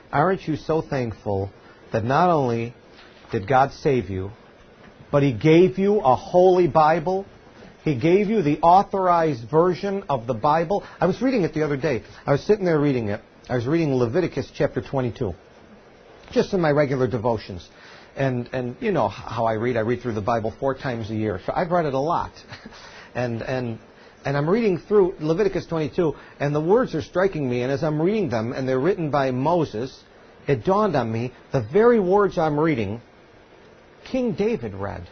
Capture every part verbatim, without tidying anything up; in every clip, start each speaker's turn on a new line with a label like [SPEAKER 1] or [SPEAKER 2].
[SPEAKER 1] Aren't you so thankful that not only did God save you, but He gave you a holy Bible? He gave you the authorized version of the Bible. I was reading it the other day. I was sitting there reading it. I was reading Leviticus chapter twenty-two, just in my regular devotions. And, and you know how I read. I read through the Bible four times a year. So I've read it a lot. and, and, and I'm reading through Leviticus twenty-two, and the words are striking me. And as I'm reading them, and they're written by Moses, it dawned on me, the very words I'm reading, King David read.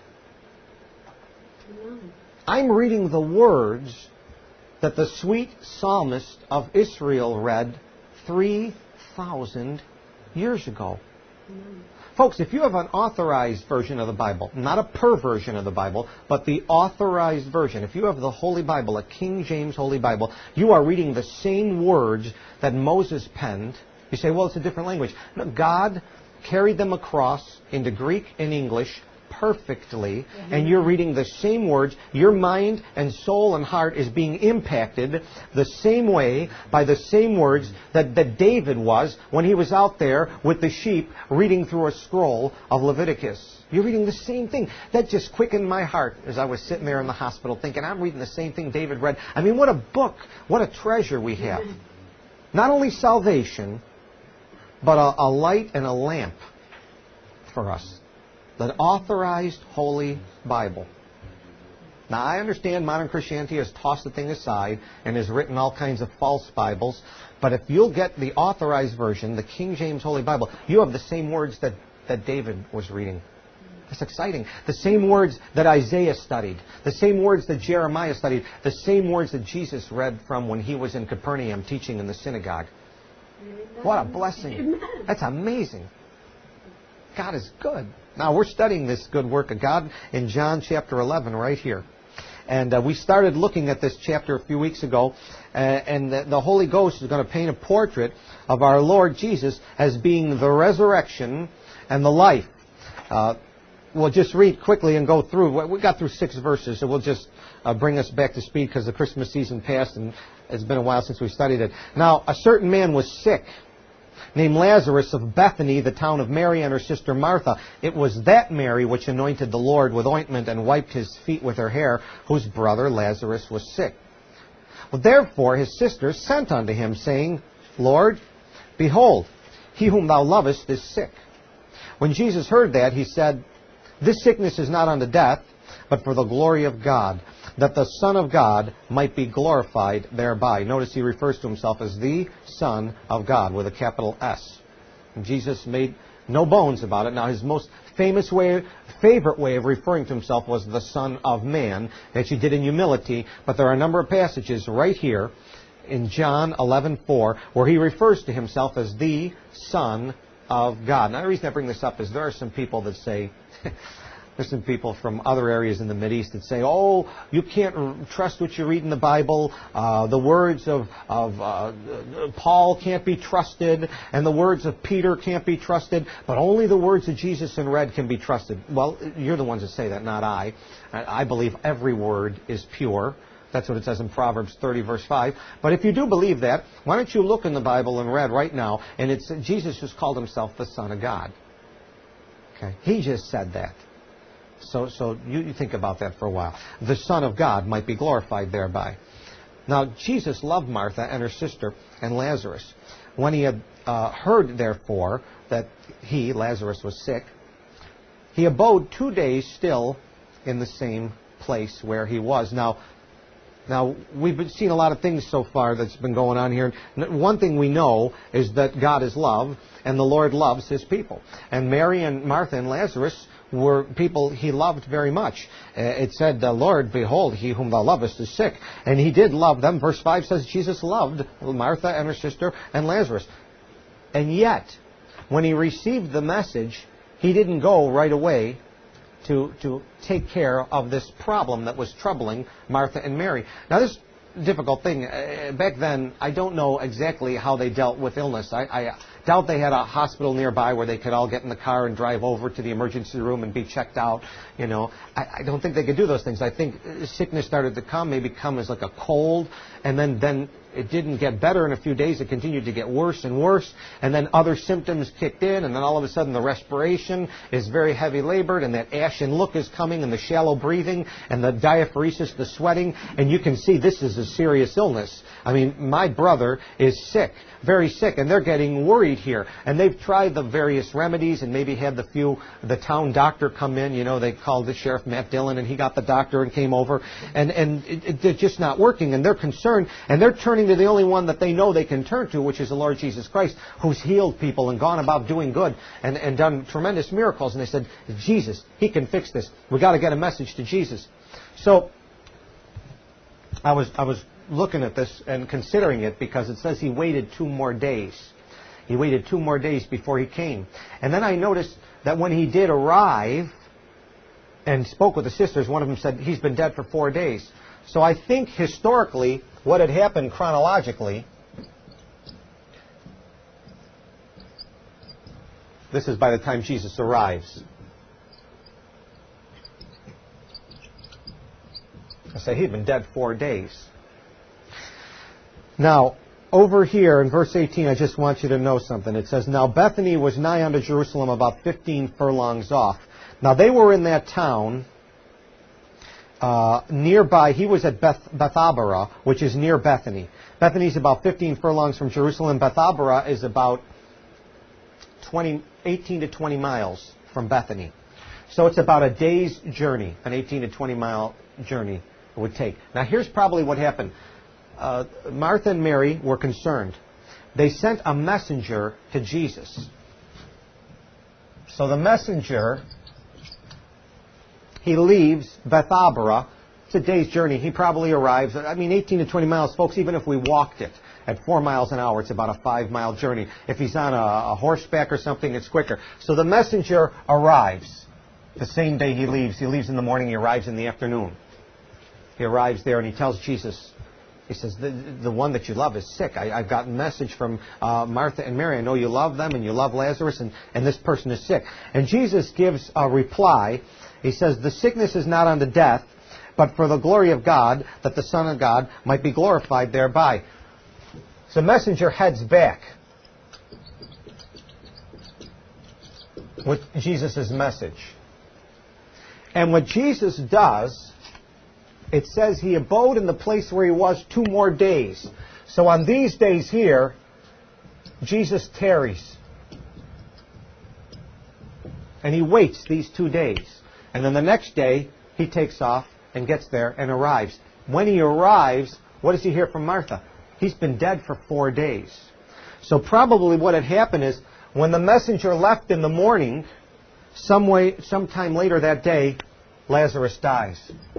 [SPEAKER 1] I'm reading the words that the sweet psalmist of Israel read three thousand years ago. Folks, if you have an authorized version of the Bible, not a perversion of the Bible, but the authorized version, if you have the Holy Bible, a King James Holy Bible, you are reading the same words that Moses penned. You say, well, it's a different language. No, God carried them across into Greek and English perfectly, and you're reading the same words. Your mind and soul and heart is being impacted the same way by the same words that, that David was when he was out there with the sheep reading through a scroll of Leviticus. You're reading the same thing. That just quickened my heart as I was sitting there in the hospital thinking, I'm reading the same thing David read. I mean, what a book, what a treasure we have. Not only salvation, but a, a light and a lamp for us. The authorized Holy Bible. Now, I understand modern Christianity has tossed the thing aside and has written all kinds of false Bibles, but if you'll get the authorized version, the King James Holy Bible, you have the same words that, that David was reading. That's exciting. The same words that Isaiah studied, the same words that Jeremiah studied, the same words that Jesus read from when he was in Capernaum teaching in the synagogue. What a blessing. That's amazing. God is good. Now, we're studying this good work of God in John chapter eleven right here. And uh, we started looking at this chapter a few weeks ago, uh, and the, the Holy Ghost is going to paint a portrait of our Lord Jesus as being the resurrection and the life. Uh, we'll just read quickly and go through. We got through six verses, so we'll just uh, bring us back to speed because the Christmas season passed and it's been a while since we studied it. Now, a certain man was sick, named Lazarus of Bethany, the town of Mary and her sister Martha. It was that Mary which anointed the Lord with ointment and wiped his feet with her hair, whose brother Lazarus was sick. Well, therefore his sisters sent unto him, saying, Lord, behold, he whom thou lovest is sick. When Jesus heard that, he said, This sickness is not unto death, but for the glory of God, that the Son of God might be glorified thereby. Notice he refers to himself as the Son of God with a capital S. And Jesus made no bones about it. Now, his most famous way, favorite way of referring to himself was the Son of Man, that he did in humility. But there are a number of passages right here in John eleven four where he refers to himself as the Son of God. Now, the reason I bring this up is there are some people that say... There's some people from other areas in the Mideast that say, oh, you can't trust what you read in the Bible. Uh, the words of, of uh, Paul can't be trusted, and the words of Peter can't be trusted, but only the words of Jesus in red can be trusted. Well, you're the ones that say that, not I. I believe every word is pure. That's what it says in Proverbs thirty, verse five. But if you do believe that, why don't you look in the Bible in red right now, and it's Jesus just called himself the Son of God. Okay, he just said that. So so you, you think about that for a while. The Son of God might be glorified thereby. Now, Jesus loved Martha and her sister and Lazarus. When he had uh, heard, therefore, that he, Lazarus, was sick, he abode two days still in the same place where he was. Now, Now, we've been seen a lot of things so far that's been going on here. One thing we know is that God is love, and the Lord loves His people. And Mary and Martha and Lazarus were people He loved very much. Uh, it said, Lord, behold, he whom thou lovest is sick. And He did love them. Verse five says Jesus loved Martha and her sister and Lazarus. And yet, when He received the message, He didn't go right away to to take care of this problem that was troubling Martha and Mary. Now, this difficult thing, uh, back then, I don't know exactly how they dealt with illness. I, I doubt they had a hospital nearby where they could all get in the car and drive over to the emergency room and be checked out. You know, I, I don't think they could do those things. I think sickness started to come, maybe come as like a cold, and then, then it didn't get better in a few days. It continued to get worse and worse, and then other symptoms kicked in, and then all of a sudden the respiration is very heavy labored, and that ashen look is coming, and the shallow breathing, and the diaphoresis, the sweating, and you can see this is a serious illness. I mean, my brother is sick, very sick, and they're getting worried here. And they've tried the various remedies and maybe had the few, the town doctor come in. You know, they called the sheriff, Matt Dillon, and he got the doctor and came over. And, and it, it, it's just not working. And they're concerned. And they're turning to the only one that they know they can turn to, which is the Lord Jesus Christ, who's healed people and gone about doing good and, and done tremendous miracles. And they said, Jesus, He can fix this. We've got to get a message to Jesus. So I was I was looking at this and considering it because it says He waited two more days. He waited two more days before He came. And then I noticed that when He did arrive and spoke with the sisters, one of them said, He's been dead for four days. So I think historically what had happened chronologically, this is by the time Jesus arrives. I say he'd been dead four days. Now, over here in verse eighteen, I just want you to know something. It says, Now Bethany was nigh unto Jerusalem, about fifteen furlongs off. Now they were in that town uh, nearby. He was at Beth, Bethabara, which is near Bethany. Bethany is about fifteen furlongs from Jerusalem. Bethabara is about twenty, eighteen to twenty miles from Bethany. So it's about a day's journey, an eighteen to twenty mile journey it would take. Now here's probably what happened. Uh, Martha and Mary were concerned. They sent a messenger to Jesus. So the messenger, he leaves Bethabara. It's a day's journey. He probably arrives. I mean, eighteen to twenty miles, folks, even if we walked it at four miles an hour, it's about a five-mile journey. If he's on a, a horseback or something, it's quicker. So the messenger arrives the same day he leaves. He leaves in the morning. He arrives in the afternoon. He arrives there and he tells Jesus, he says, the, the one that you love is sick. I, I've got a message from uh, Martha and Mary. I know you love them and you love Lazarus, and, and this person is sick. And Jesus gives a reply. He says, the sickness is not unto death, but for the glory of God, that the Son of God might be glorified thereby. So the messenger heads back with Jesus' message. And what Jesus does, it says he abode in the place where he was two more days. So on these days here, Jesus tarries. And he waits these two days. And then the next day, he takes off and gets there and arrives. When he arrives, what does he hear from Martha? He's been dead for four days. So probably what had happened is, when the messenger left in the morning, some way, sometime later that day, Lazarus dies.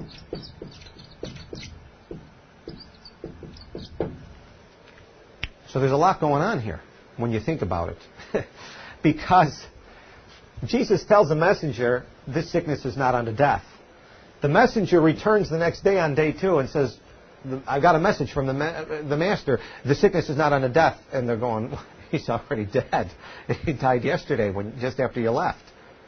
[SPEAKER 1] So there's a lot going on here when you think about it. Because Jesus tells the messenger, this sickness is not unto death. The messenger returns the next day on day two and says, I've got a message from the, ma- the master. The sickness is not unto death. And they're going, he's already dead. He died yesterday, when just after you left.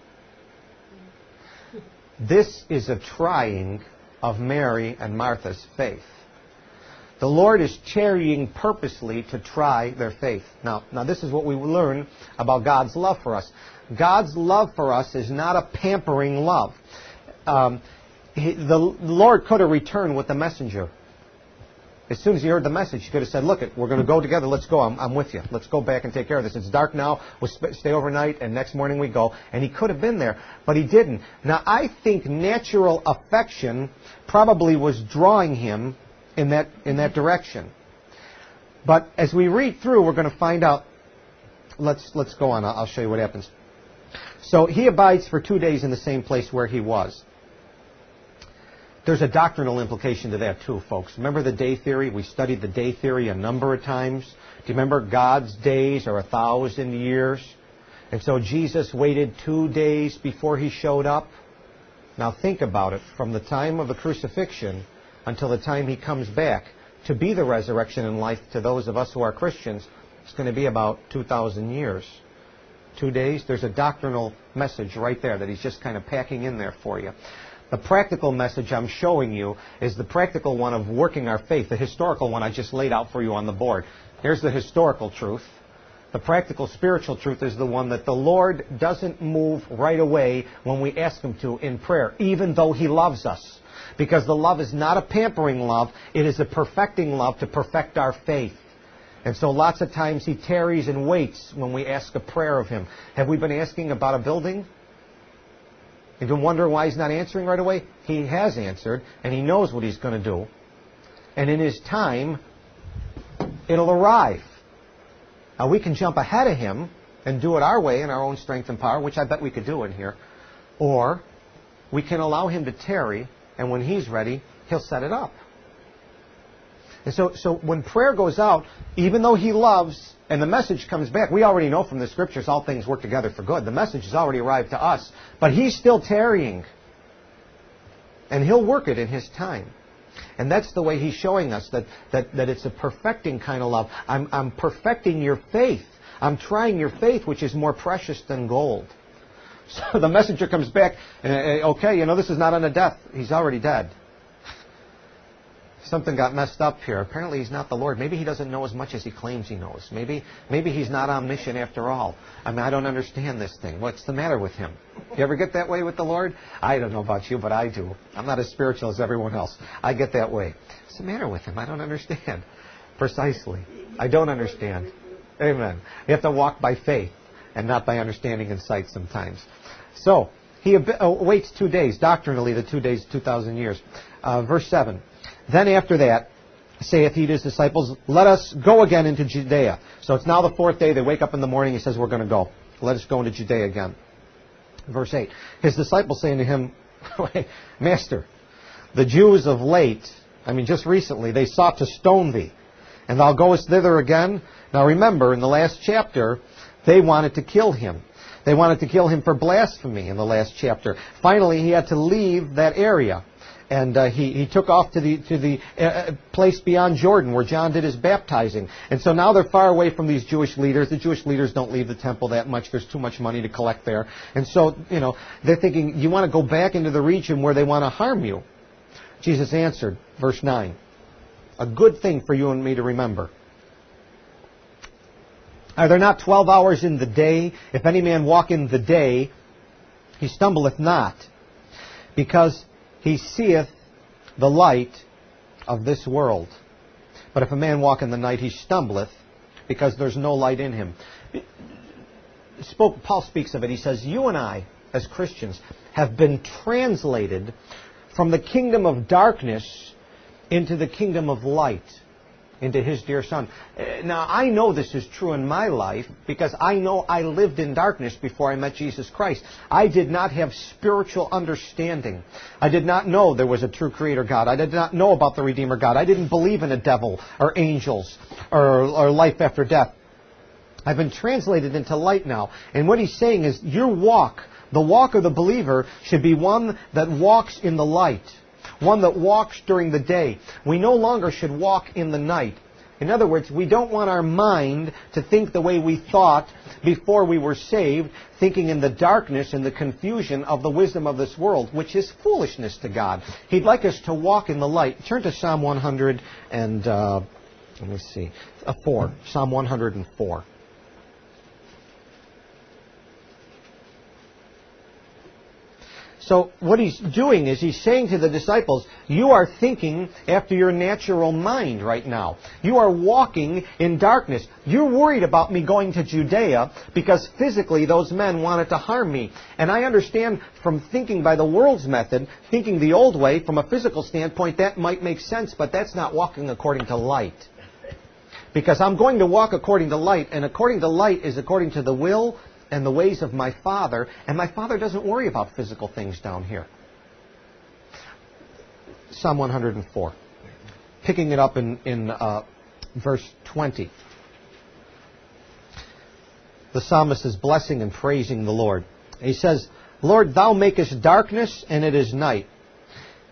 [SPEAKER 1] This is a trying of Mary and Martha's faith. The Lord is tarrying purposely to try their faith. Now, now this is what we learn about God's love for us. God's love for us is not a pampering love. Um, he, the Lord could have returned with the messenger. As soon as he heard the message, he could have said, look, we're going to go together. Let's go. I'm, I'm with you. Let's go back and take care of this. It's dark now. We'll sp- stay overnight, and next morning we go. And he could have been there, but he didn't. Now, I think natural affection probably was drawing him in that in that direction. But as we read through, we're going to find out. Let's let's go on. I'll show you what happens. So he abides for two days in the same place where he was. There's a doctrinal implication to that too, folks. Remember the day theory? We studied the day theory a number of times. Do you remember God's days are a thousand years? And so Jesus waited two days before he showed up. Now think about it. From the time of the crucifixion until the time he comes back to be the resurrection and life to those of us who are Christians, It's going to be about two thousand years. Two days. There's a doctrinal message right there that he's just kind of packing in there for you. The practical message I'm showing you is the practical one of working our faith. The historical one I just laid out for you on the board. Here's the historical truth. The practical spiritual truth is the one that the Lord doesn't move right away when we ask Him to in prayer, even though He loves us. Because the love is not a pampering love. It is a perfecting love to perfect our faith. And so lots of times He tarries and waits when we ask a prayer of Him. Have we been asking about a building? You've been wondering why He's not answering right away? He has answered, and He knows what He's going to do. And in His time, it'll arrive. Now, we can jump ahead of Him and do it our way in our own strength and power, which I bet we could do in here. Or we can allow Him to tarry, and when He's ready, He'll set it up. And so, so when prayer goes out, even though He loves, and the message comes back, we already know from the Scriptures all things work together for good. The message has already arrived to us. But He's still tarrying. And He'll work it in His time. And that's the way He's showing us that, that, that it's a perfecting kind of love. I'm, I'm perfecting your faith. I'm trying your faith, which is more precious than gold. So the messenger comes back, and, okay, you know, this is not unto death. He's already dead. Something got messed up here. Apparently He's not the Lord. Maybe He doesn't know as much as He claims He knows. Maybe, maybe He's not omniscient after all. I mean, I don't understand this thing. What's the matter with Him? You ever get that way with the Lord? I don't know about you, but I do. I'm not as spiritual as everyone else. I get that way. What's the matter with Him? I don't understand. Precisely. I don't understand. Amen. You have to walk by faith and not by understanding and sight sometimes. So, He waits two days. Doctrinally, the two days, two thousand years. Uh, verse seven. Then after that, saith He to His disciples, let us go again into Judea. So it's now the fourth day. They wake up in the morning. He says, we're going to go. Let us go into Judea again. Verse eight. His disciples saying to Him, Master, the Jews of late, I mean just recently, they sought to stone Thee, and Thou goest thither again? Now remember, in the last chapter, they wanted to kill Him. They wanted to kill Him for blasphemy in the last chapter. Finally, He had to leave that area. And uh, he, he took off to the to the uh, place beyond Jordan where John did his baptizing. And so now they're far away from these Jewish leaders. The Jewish leaders don't leave the temple that much. There's too much money to collect there. And so, you know, they're thinking, you want to go back into the region where they want to harm you. Jesus answered, verse nine, a good thing for you and me to remember. Are there not twelve hours in the day? If any man walk in the day, he stumbleth not, because he seeth the light of this world. But if a man walk in the night, he stumbleth, because there's no light in him. Spoke, Paul speaks of it. He says, you and I, as Christians, have been translated from the kingdom of darkness into the kingdom of light, into His dear Son. Now, I know this is true in my life because I know I lived in darkness before I met Jesus Christ. I did not have spiritual understanding. I did not know there was a true Creator God. I did not know about the Redeemer God. I didn't believe in a devil or angels or, or life after death. I've been translated into light now. And what he's saying is your walk, the walk of the believer, should be one that walks in the light. One that walks during the day. We no longer should walk in the night. In other words, we don't want our mind to think the way we thought before we were saved, thinking in the darkness and the confusion of the wisdom of this world, which is foolishness to God. He'd like us to walk in the light. Turn to Psalm one hundred and, uh, let me see, uh, four. Psalm one hundred four. So what he's doing is he's saying to the disciples, you are thinking after your natural mind right now. You are walking in darkness. You're worried about me going to Judea because physically those men wanted to harm me. And I understand from thinking by the world's method, thinking the old way, from a physical standpoint, that might make sense, but that's not walking according to light. Because I'm going to walk according to light, and according to light is according to the will and the ways of my Father, and my Father doesn't worry about physical things down here. Psalm one hundred four. Picking it up in, in uh, verse twenty. The psalmist is blessing and praising the Lord. He says, Lord, Thou makest darkness, and it is night,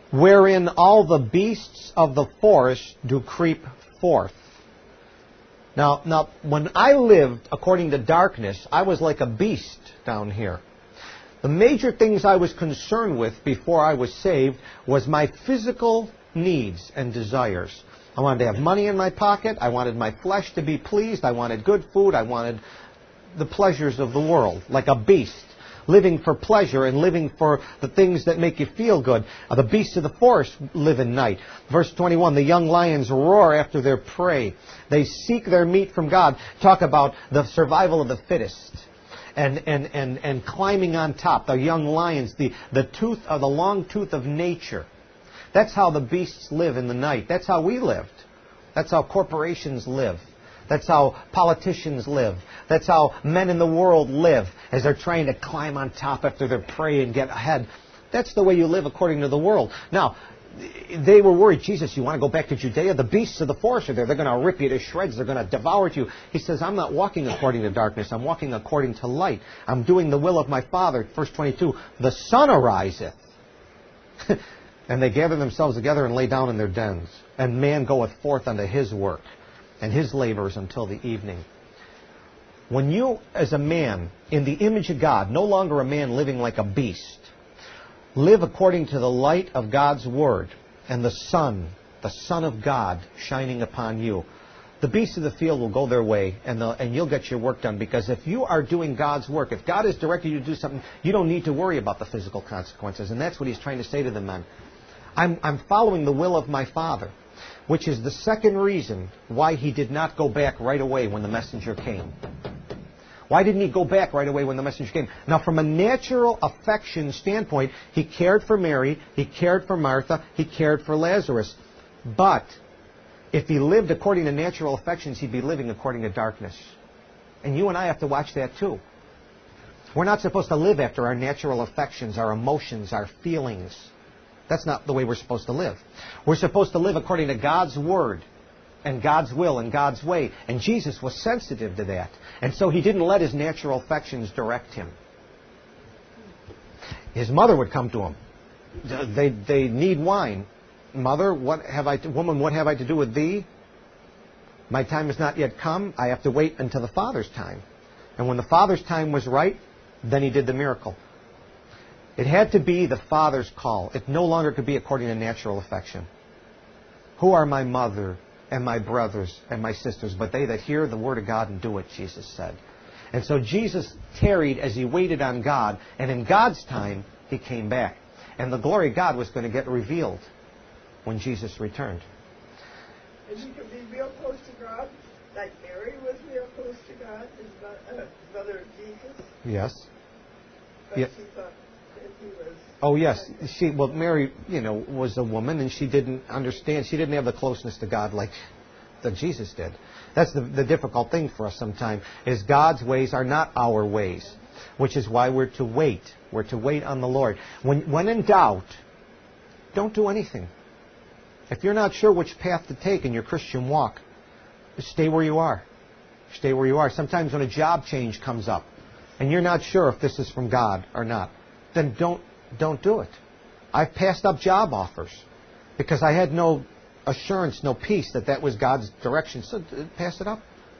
[SPEAKER 1] wherein all the beasts of the forest do creep forth. Now, now, when I lived according to darkness, I was like a beast down here. The major things I was concerned with before I was saved was my physical needs and desires. I wanted to have money in my pocket. I wanted my flesh to be pleased. I wanted good food. I wanted the pleasures of the world, like a beast, living for pleasure and living for the things that make you feel good. Uh, the beasts of the forest live in night. Verse twenty-one, the young lions roar after their prey. They seek their meat from God. Talk about the survival of the fittest. And, and, and, and climbing on top, the young lions, the, the tooth of the long tooth of nature. That's how the beasts live in the night. That's how we lived. That's how corporations live. That's how politicians live. That's how men in the world live as they're trying to climb on top after their prey and get ahead. That's the way you live according to the world. Now, they were worried, Jesus, you want to go back to Judea? The beasts of the forest are there. They're going to rip you to shreds. They're going to devour you. He says, I'm not walking according to darkness. I'm walking according to light. I'm doing the will of my Father. Verse twenty-two, the sun ariseth. And they gather themselves together and lay down in their dens. And man goeth forth unto his work, and his labors until the evening. When you, as a man, in the image of God, no longer a man living like a beast, live according to the light of God's Word and the sun, the Son of God, shining upon you, the beasts of the field will go their way and, and you'll get your work done. Because if you are doing God's work, if God has directed you to do something, you don't need to worry about the physical consequences. And that's what he's trying to say to the men. I'm, I'm following the will of my Father, which is the second reason why he did not go back right away when the messenger came. Why didn't he go back right away when the messenger came? Now, from a natural affection standpoint, he cared for Mary, he cared for Martha, he cared for Lazarus. But if he lived according to natural affections, he'd be living according to darkness. And you and I have to watch that too. We're not supposed to live after our natural affections, our emotions, our feelings. That's not the way we're supposed to live. We're supposed to live according to God's Word and God's will and God's way. And Jesus was sensitive to that. And so he didn't let his natural affections direct him. His mother would come to him. They, they need wine. Mother, what have I to, woman, what have I to do with thee? My time has not yet come. I have to wait until the Father's time. And when the Father's time was right, then he did the miracle. It had to be the Father's call. It no longer could be according to natural affection. Who are my mother and my brothers and my sisters, but they that hear the word of God and do it, Jesus said. And so Jesus tarried as he waited on God, and in God's time, he came back. And the glory of God was going to get revealed when Jesus returned.
[SPEAKER 2] And he could be real close to God, like Mary was real close to God, his mother, uh, mother of Jesus.
[SPEAKER 1] Yes.
[SPEAKER 2] But
[SPEAKER 1] Yeah.
[SPEAKER 2] she thought that he was...
[SPEAKER 1] Oh, yes. She, well, Mary, you know, was a woman, and she didn't understand. She didn't have the closeness to God like that Jesus did. That's the, the difficult thing for us sometimes, is God's ways are not our ways, which is why we're to wait. We're to wait on the Lord. When, when in doubt, don't do anything. If you're not sure which path to take in your Christian walk, stay where you are. Stay where you are. Sometimes when a job change comes up, and you're not sure if this is from God or not, then don't don't do it. I've passed up job offers because I had no assurance, no peace that that was God's direction. So pass it up.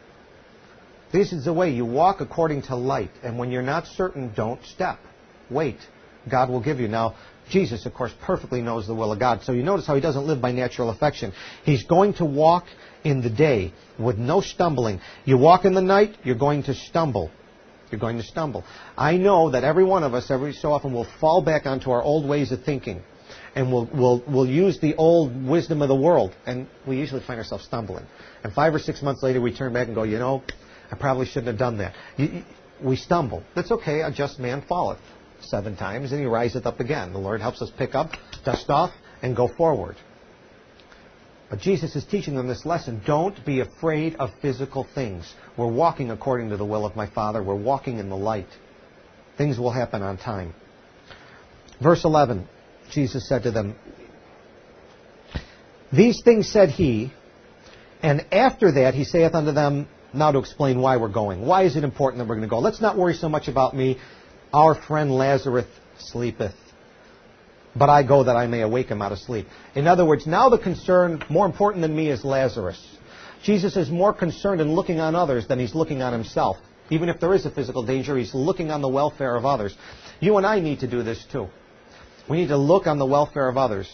[SPEAKER 1] This is the way you walk according to light. And when you're not certain, don't step. Wait. God will give you. Now, Jesus, of course, perfectly knows the will of God. So you notice how he doesn't live by natural affection. He's going to walk in the day with no stumbling. You walk in the night, you're going to stumble. You're going to stumble. I know that every one of us, every so often, will fall back onto our old ways of thinking. And we'll, we'll, we'll use the old wisdom of the world. And we usually find ourselves stumbling. And five or six months later, we turn back and go, you know, I probably shouldn't have done that. You, you, we stumble. That's okay. A just man falleth seven times, and he riseth up again. The Lord helps us pick up, dust off, and go forward. But Jesus is teaching them this lesson. Don't be afraid of physical things. We're walking according to the will of my Father. We're walking in the light. Things will happen on time. Verse eleven, Jesus said to them, these things said he, and after that he saith unto them, now to explain why we're going. Why is it important that we're going to go? Let's not worry so much about me. Our friend Lazarus sleepeth, but I go that I may awake him out of sleep. In other words, now the concern, more important than me, is Lazarus. Jesus is more concerned in looking on others than he's looking on himself. Even if there is a physical danger, he's looking on the welfare of others. You and I need to do this too. We need to look on the welfare of others.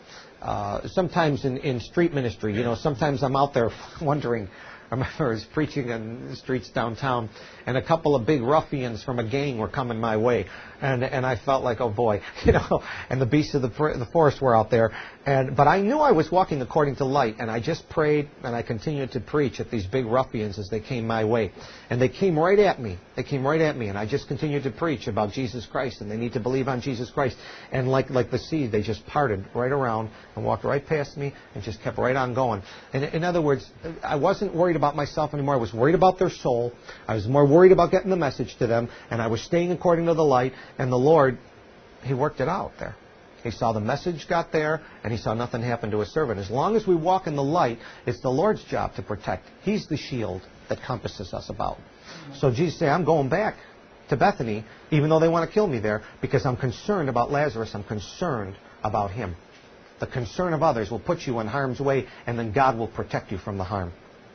[SPEAKER 1] Uh, sometimes in, in street ministry, you know, sometimes I'm out there wondering. I remember I was preaching on the streets downtown, and a couple of big ruffians from a gang were coming my way. And and I felt like, oh boy, you know, and the beasts of the, the forest were out there. And But I knew I was walking according to light, and I just prayed, and I continued to preach at these big ruffians as they came my way. And they came right at me. They came right at me, and I just continued to preach about Jesus Christ, and they need to believe on Jesus Christ. And like, like the sea, they just parted right around and walked right past me and just kept right on going. And in other words, I wasn't worried about myself anymore. I was worried about their soul. I was more worried about getting the message to them, and I was staying according to the light. And the Lord, He worked it out there. He saw the message got there, and He saw nothing happen to His servant. As long as we walk in the light, it's the Lord's job to protect. He's the shield that compasses us about. So Jesus said, I'm going back to Bethany, even though they want to kill me there, because I'm concerned about Lazarus. I'm concerned about him. The concern of others will put you in harm's way, and then God will protect you from the harm.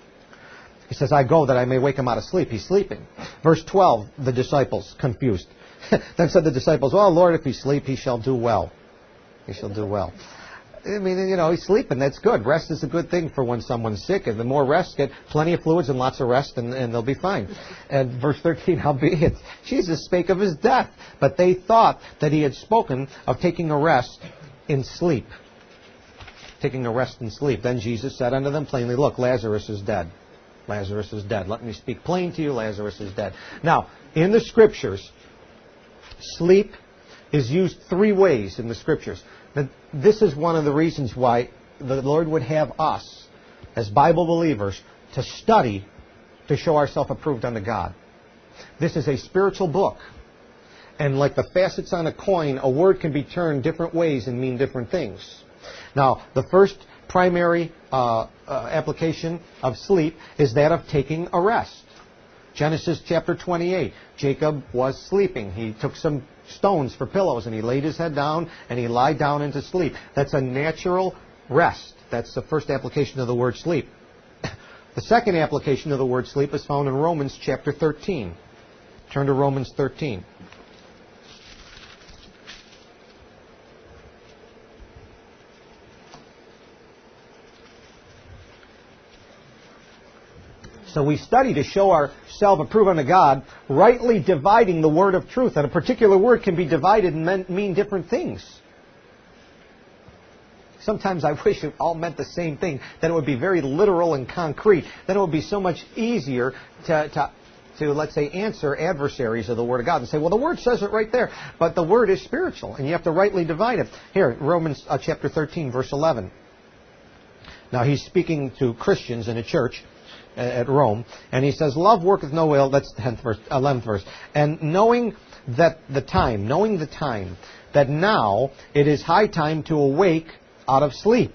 [SPEAKER 1] He says, I go that I may wake him out of sleep. He's sleeping. Verse twelve, the disciples, confused. Then said the disciples, oh, Lord, if he sleep, he shall do well. He shall do well. I mean, you know, he's sleeping. That's good. Rest is a good thing for when someone's sick. And the more rest, get plenty of fluids and lots of rest, and, and they'll be fine. And verse thirteen, howbeit, Jesus spake of his death. But they thought that he had spoken of taking a rest in sleep. Taking a rest in sleep. Then Jesus said unto them plainly, look, Lazarus is dead. Lazarus is dead. Let me speak plain to you. Lazarus is dead. Now, in the Scriptures, sleep is used three ways in the Scriptures. This is one of the reasons why the Lord would have us, as Bible believers, to study to show ourselves approved unto God. This is a spiritual book. And like the facets on a coin, a word can be turned different ways and mean different things. Now, the first primary uh, uh, application of sleep is that of taking a rest. Genesis chapter twenty-eight. Jacob was sleeping. He took some stones for pillows and he laid his head down and he lied down into sleep. That's a natural rest. That's the first application of the word sleep. The second application of the word sleep is found in Romans chapter thirteen. Turn to Romans thirteen. So we study to show ourselves approved unto God, rightly dividing the word of truth. And a particular word can be divided and mean different things. Sometimes I wish it all meant the same thing. Then it would be very literal and concrete. Then it would be so much easier to, to, to, let's say, answer adversaries of the Word of God and say, well, the Word says it right there. But the Word is spiritual, and you have to rightly divide it. Here, Romans uh, chapter thirteen, verse eleven. Now, he's speaking to Christians in a church at Rome, and he says, love worketh no ill. That's the tenth verse, eleventh verse. And knowing that the time, knowing the time, that now it is high time to awake out of sleep.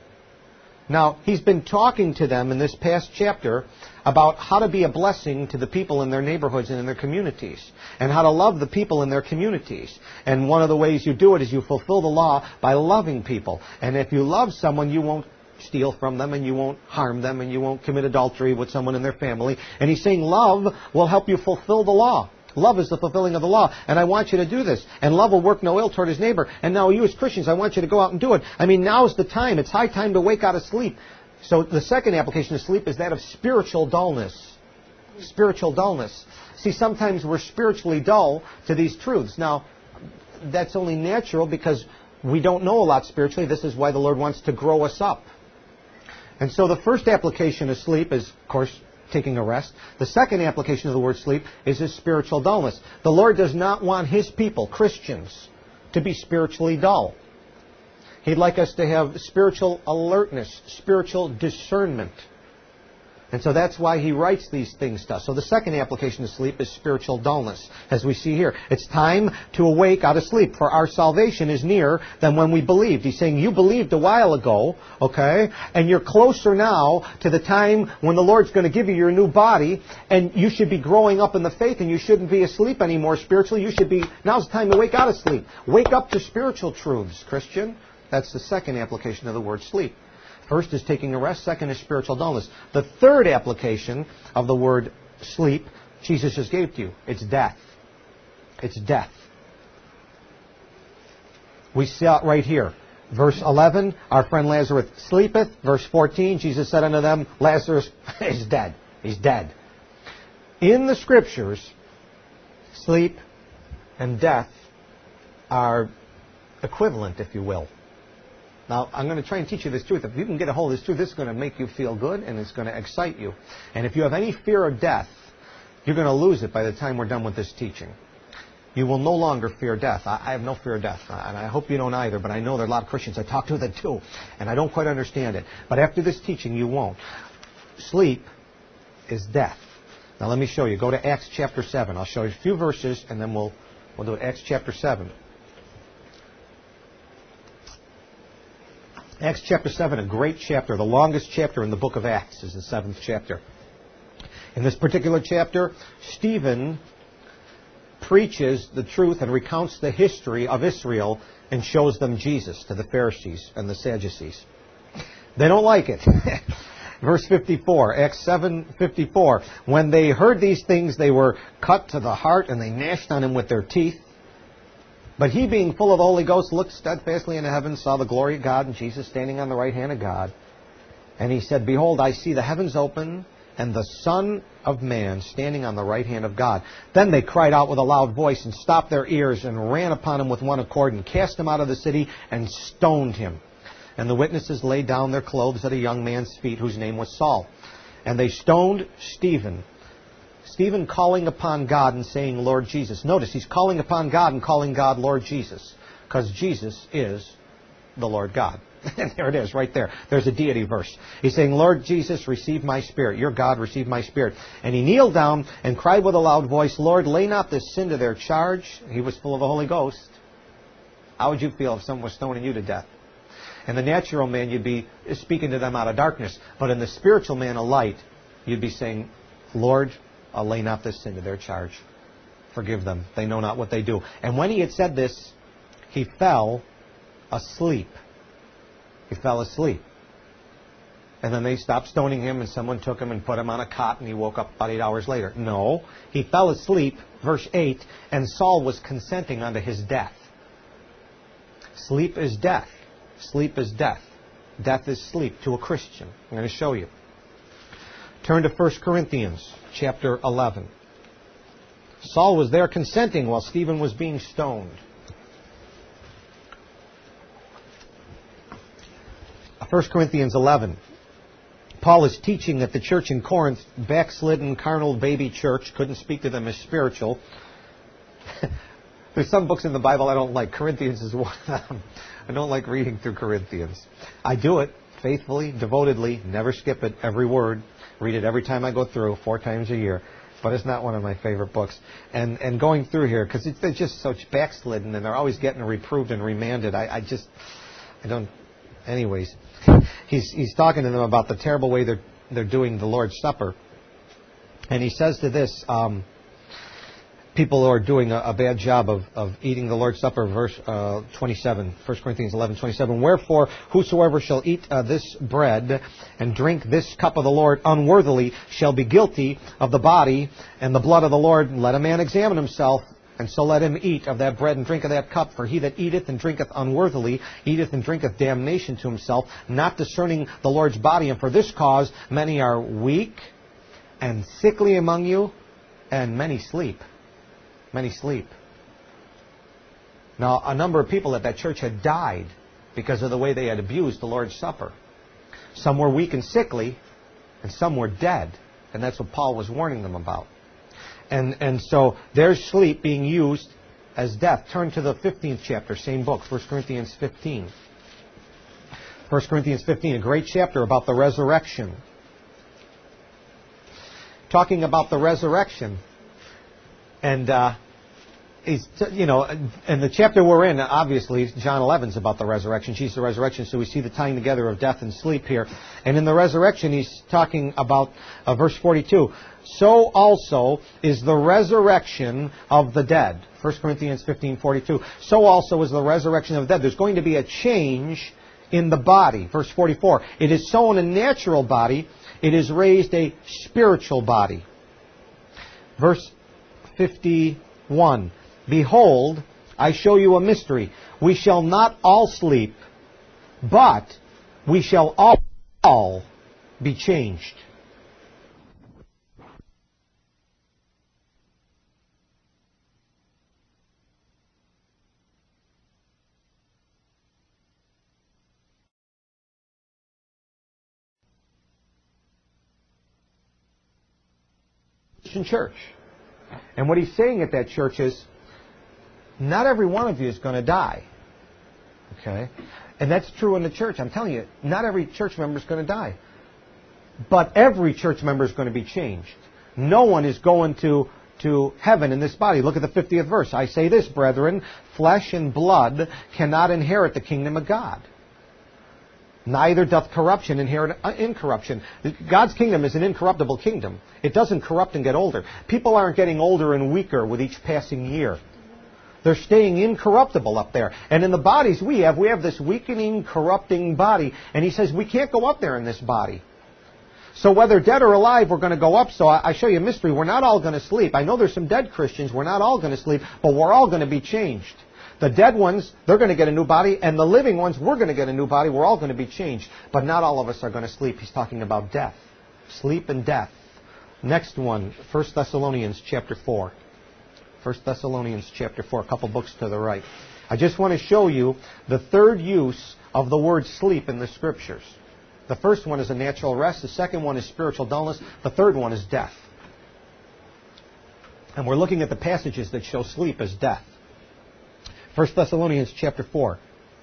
[SPEAKER 1] Now, he's been talking to them in this past chapter about how to be a blessing to the people in their neighborhoods and in their communities, and how to love the people in their communities. And one of the ways you do it is you fulfill the law by loving people. And if you love someone, you won't steal from them, and you won't harm them, and you won't commit adultery with someone in their family. And he's saying love will help you fulfill the law. Love is the fulfilling of the law. And I want you to do this. And love will work no ill toward his neighbor. And now you as Christians, I want you to go out and do it. I mean, now's the time. It's high time to wake out of sleep. So the second application of sleep is that of spiritual dullness. Spiritual dullness. See, sometimes we're spiritually dull to these truths. Now, that's only natural because we don't know a lot spiritually. This is why the Lord wants to grow us up. And so the first application of sleep is, of course, taking a rest. The second application of the word sleep is his spiritual dullness. The Lord does not want his people, Christians, to be spiritually dull. He'd like us to have spiritual alertness, spiritual discernment. And so that's why he writes these things to us. So the second application of sleep is spiritual dullness, as we see here. It's time to awake out of sleep, for our salvation is nearer than when we believed. He's saying you believed a while ago, okay, and you're closer now to the time when the Lord's going to give you your new body, and you should be growing up in the faith, and you shouldn't be asleep anymore spiritually. You should be, now's the time to wake out of sleep. Wake up to spiritual truths, Christian. That's the second application of the word sleep. First is taking a rest. Second is spiritual dullness. The third application of the word sleep, Jesus just gave to you. It's death. It's death. We see it right here. Verse eleven, our friend Lazarus sleepeth. Verse fourteen, Jesus said unto them, Lazarus is dead. He's dead. In the Scriptures, sleep and death are equivalent, if you will. Now, I'm going to try and teach you this truth. If you can get a hold of this truth, this is going to make you feel good and it's going to excite you. And if you have any fear of death, you're going to lose it by the time we're done with this teaching. You will no longer fear death. I, I have no fear of death, and I hope you don't either, but I know there are a lot of Christians I talk to that do, and I don't quite understand it. But after this teaching, you won't. Sleep is death. Now let me show you. Go to Acts chapter seven. I'll show you a few verses, and then we'll, we'll do it. Acts chapter seven. Acts chapter seven, a great chapter. The longest chapter in the book of Acts is the seventh chapter. In this particular chapter, Stephen preaches the truth and recounts the history of Israel and shows them Jesus to the Pharisees and the Sadducees. They don't like it. Verse fifty-four, Acts seven fifty-four. When they heard these things, they were cut to the heart, and they gnashed on him with their teeth. But he, being full of the Holy Ghost, looked steadfastly into heaven, saw the glory of God, and Jesus standing on the right hand of God. And he said, Behold, I see the heavens open, and the Son of Man standing on the right hand of God. Then they cried out with a loud voice, and stopped their ears, and ran upon him with one accord, and cast him out of the city, and stoned him. And the witnesses laid down their clothes at a young man's feet, whose name was Saul. And they stoned Stephen. Stephen calling upon God and saying, Lord Jesus. Notice, he's calling upon God and calling God Lord Jesus, because Jesus is the Lord God. And there it is, right there. There's a deity verse. He's saying, Lord Jesus, receive my spirit. Your God, receive my spirit. And he kneeled down and cried with a loud voice, Lord, lay not this sin to their charge. He was full of the Holy Ghost. How would you feel if someone was stoning you to death? In the natural man, you'd be speaking to them out of darkness. But in the spiritual man of light, you'd be saying, Lord, I'll lay not this sin to their charge. Forgive them. They know not what they do. And when he had said this, he fell asleep. He fell asleep. And then they stopped stoning him, and someone took him and put him on a cot, and he woke up about eight hours later. No. He fell asleep, verse eight, and Saul was consenting unto his death. Sleep is death. Sleep is death. Death is sleep to a Christian. I'm going to show you. Turn to First Corinthians chapter eleven. Saul was there consenting while Stephen was being stoned. First Corinthians eleven. Paul is teaching that the church in Corinth, backslidden, carnal, baby church, couldn't speak to them as spiritual. There's some books in the Bible I don't like. Corinthians is one of them. I don't like reading through Corinthians. I do it faithfully, devotedly, never skip it, every word. Read it every time I go through, four times a year. But it's not one of my favorite books. And and going through here, because they're just so backslidden, and they're always getting reproved and remanded. I, I just, I don't, anyways. He's he's talking to them about the terrible way they're they're doing the Lord's Supper. And he says to this, um, people who are doing a, a bad job of, of eating the Lord's Supper, verse uh, twenty-seven, First Corinthians eleven twenty-seven. Wherefore, whosoever shall eat uh, this bread and drink this cup of the Lord unworthily shall be guilty of the body and the blood of the Lord. Let a man examine himself, and so let him eat of that bread and drink of that cup. For he that eateth and drinketh unworthily eateth and drinketh damnation to himself, not discerning the Lord's body. And for this cause many are weak and sickly among you, and many sleep. Many sleep. Now, a number of people at that church had died because of the way they had abused the Lord's Supper. Some were weak and sickly, and some were dead. And that's what Paul was warning them about. And and so there's sleep being used as death. Turn to the fifteenth chapter, same book, First Corinthians fifteen. First Corinthians fifteen, a great chapter about the resurrection. Talking about the resurrection. And, uh, he's, you know, and the chapter we're in, obviously, John eleven is about the resurrection. Jesus, the resurrection. So we see the tying together of death and sleep here. And in the resurrection, he's talking about uh, verse forty-two. So also is the resurrection of the dead. First Corinthians fifteen forty-two. So also is the resurrection of the dead. There's going to be a change in the body. Verse forty-four. It is sown a natural body. It is raised a spiritual body. Verse fifty-one. Behold, I show you a mystery. We shall not all sleep, but we shall all, all be changed. Christian church. And what he's saying at that church is, not every one of you is going to die. Okay? And that's true in the church. I'm telling you, not every church member is going to die. But every church member is going to be changed. No one is going to, to heaven in this body. Look at the fiftieth verse. I say this, brethren, flesh and blood cannot inherit the kingdom of God. Neither doth corruption inherit incorruption. God's kingdom is an incorruptible kingdom. It doesn't corrupt and get older. People aren't getting older and weaker with each passing year. They're staying incorruptible up there. And in the bodies we have, we have this weakening, corrupting body. And he says we can't go up there in this body. So whether dead or alive, we're going to go up. So I show you a mystery. We're not all going to sleep. I know there's some dead Christians. We're not all going to sleep, but we're all going to be changed. The dead ones, they're going to get a new body, and the living ones, we're going to get a new body. We're all going to be changed. But not all of us are going to sleep. He's talking about death. Sleep and death. Next one, First Thessalonians chapter four. First Thessalonians chapter four, a couple books to the right. I just want to show you the third use of the word sleep in the Scriptures. The first one is a natural rest. The second one is spiritual dullness. The third one is death. And we're looking at the passages that show sleep as death. First Thessalonians chapter four.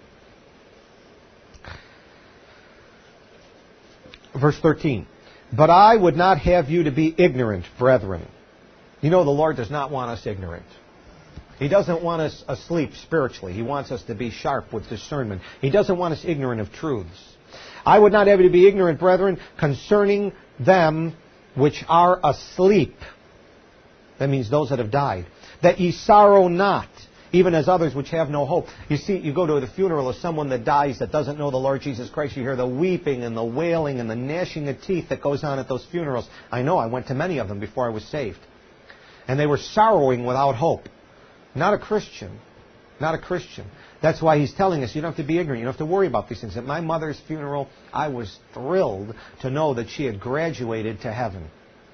[SPEAKER 1] Verse thirteen. But I would not have you to be ignorant, brethren. You know the Lord does not want us ignorant. He doesn't want us asleep spiritually. He wants us to be sharp with discernment. He doesn't want us ignorant of truths. I would not have you to be ignorant, brethren, concerning them which are asleep. That means those that have died. That ye sorrow not, even as others which have no hope. You see, you go to the funeral of someone that dies that doesn't know the Lord Jesus Christ. You hear the weeping and the wailing and the gnashing of teeth that goes on at those funerals. I know, I went to many of them before I was saved. And they were sorrowing without hope. Not a Christian. Not a Christian. That's why he's telling us you don't have to be ignorant. You don't have to worry about these things. At my mother's funeral, I was thrilled to know that she had graduated to heaven.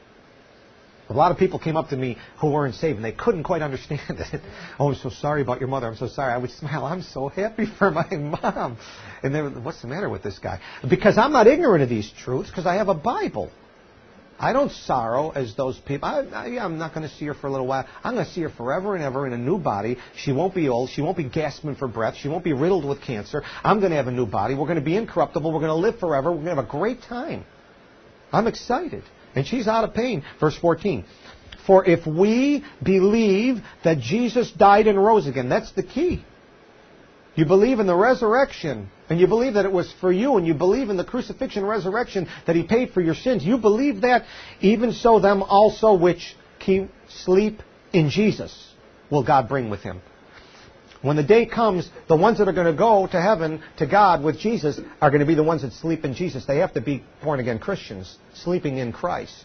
[SPEAKER 1] A lot of people came up to me who weren't saved, and they couldn't quite understand it. Oh, I'm so sorry about your mother. I'm so sorry. I would smile. I'm so happy for my mom. And they were, what's the matter with this guy? Because I'm not ignorant of these truths, because I have a Bible. I don't sorrow as those people. I, I, yeah, I'm not going to see her for a little while. I'm going to see her forever and ever in a new body. She won't be old. She won't be gasping for breath. She won't be riddled with cancer. I'm going to have a new body. We're going to be incorruptible. We're going to live forever. We're going to have a great time. I'm excited. And she's out of pain. Verse fourteen. For if we believe that Jesus died and rose again, that's the key. You believe in the resurrection, and you believe that it was for you, and you believe in the crucifixion and resurrection, that He paid for your sins. You believe that, even so them also which keep sleep in Jesus will God bring with Him. When the day comes, the ones that are going to go to heaven, to God with Jesus, are going to be the ones that sleep in Jesus. They have to be born-again Christians, sleeping in Christ.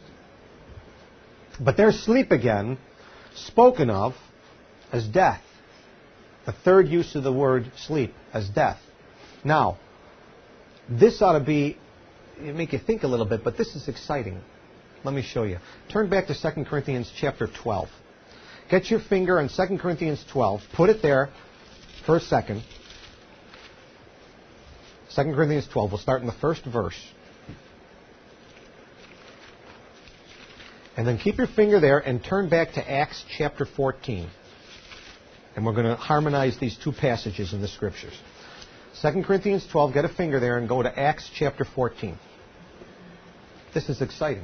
[SPEAKER 1] But their sleep again, spoken of as death. The third use of the word sleep as death. Now, this ought to be, make you think a little bit, but this is exciting. Let me show you. Turn back to Second Corinthians chapter twelve. Get your finger on Second Corinthians twelve. Put it there for a second. Second Corinthians twelve. We'll start in the first verse. And then keep your finger there and turn back to Acts chapter fourteen. And we're going to harmonize these two passages in the Scriptures. Second Corinthians twelve, get a finger there and go to Acts chapter fourteen. This is exciting.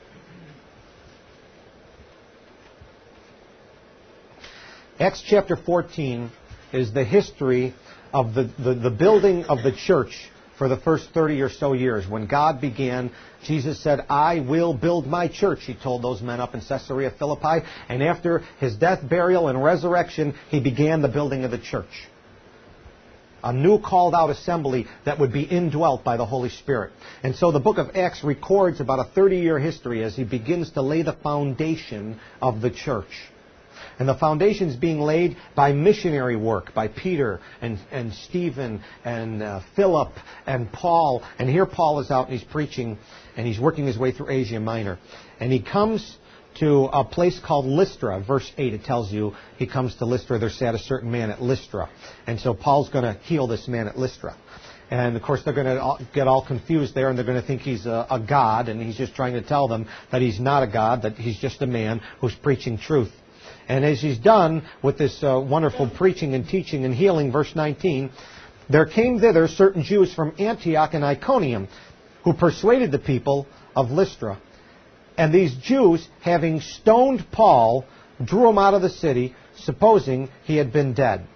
[SPEAKER 1] Acts chapter fourteen is the history of the, the, the building of the church for the first thirty or so years. When God began, Jesus said, I will build my church, He told those men up in Caesarea Philippi. And after His death, burial, and resurrection, He began the building of the church. a new called out assembly that would be indwelt by the Holy Spirit. And so the book of Acts records about a thirty-year history as he begins to lay the foundation of the church. And the foundation is being laid by missionary work, by Peter and, and Stephen and uh, Philip and Paul. And here Paul is out and he's preaching and he's working his way through Asia Minor. And he comes to a place called Lystra. Verse eight, it tells you he comes to Lystra. There sat a certain man at Lystra. And so Paul's going to heal this man at Lystra. And, of course, they're going to get all confused there, and they're going to think he's a, a god, and he's just trying to tell them that he's not a god, that he's just a man who's preaching truth. And as he's done with this uh, wonderful preaching and teaching and healing, verse nineteen, there came thither certain Jews from Antioch and Iconium who persuaded the people of Lystra. And these Jews, having stoned Paul, drew him out of the city, supposing he had been dead.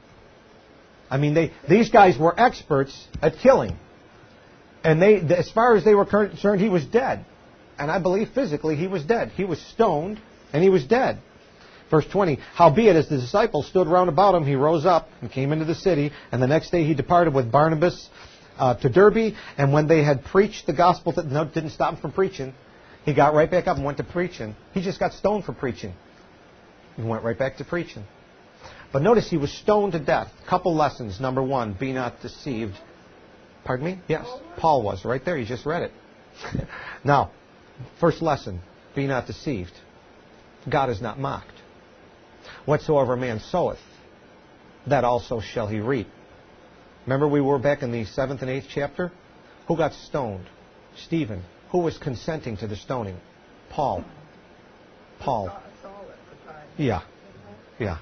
[SPEAKER 1] I mean, they, these guys were experts at killing. And they, as far as they were concerned, he was dead. And I believe physically he was dead. He was stoned and he was dead. Verse twenty, howbeit as the disciples stood round about him, he rose up and came into the city. And the next day he departed with Barnabas uh, to Derbe. And when they had preached the gospel, that no, didn't stop him from preaching. He got right back up and went to preaching. He just got stoned for preaching. He went right back to preaching. But notice he was stoned to death. Couple lessons. Number one, be not deceived. Pardon me? Yes, Paul was. Right there, you just read it. Now, first lesson, be not deceived. God is not mocked. Whatsoever a man soweth, that also shall he reap. Remember we were back in the seventh and eighth chapter? Who got stoned? Stephen. Who was consenting to the stoning? Paul. Paul. Yeah. Yeah.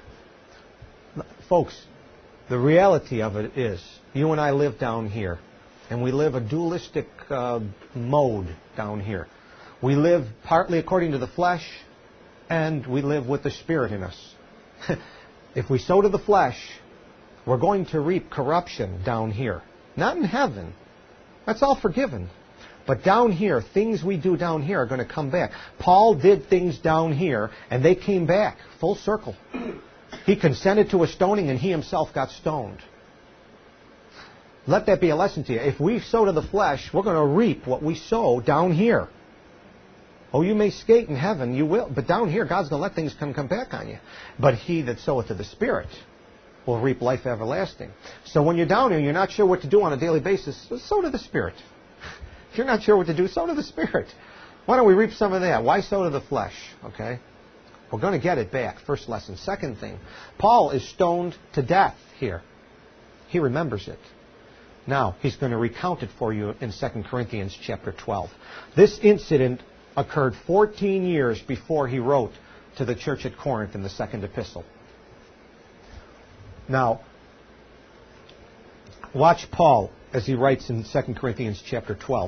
[SPEAKER 1] Folks, the reality of it is, you and I live down here, and we live a dualistic uh, mode down here. We live partly according to the flesh, and we live with the Spirit in us. If we sow to the flesh, we're going to reap corruption down here. Not in heaven. That's all forgiven. But down here, things we do down here are going to come back. Paul did things down here, and they came back, full circle. He consented to a stoning, and he himself got stoned. Let that be a lesson to you. If we sow to the flesh, we're going to reap what we sow down here. Oh, you may skate in heaven, you will. But down here, God's going to let things come, come back on you. But he that soweth to the Spirit will reap life everlasting. So when you're down here, you're not sure what to do on a daily basis, sow to the Spirit. If you're not sure what to do, sow to the Spirit. Why don't we reap some of that? Why sow to the flesh? Okay? We're going to get it back. First lesson. Second thing, Paul is stoned to death here. He remembers it. Now, he's going to recount it for you in Second Corinthians chapter twelve. This incident occurred fourteen years before he wrote to the church at Corinth in the second epistle. Now, watch Paul as he writes in Second Corinthians chapter twelve.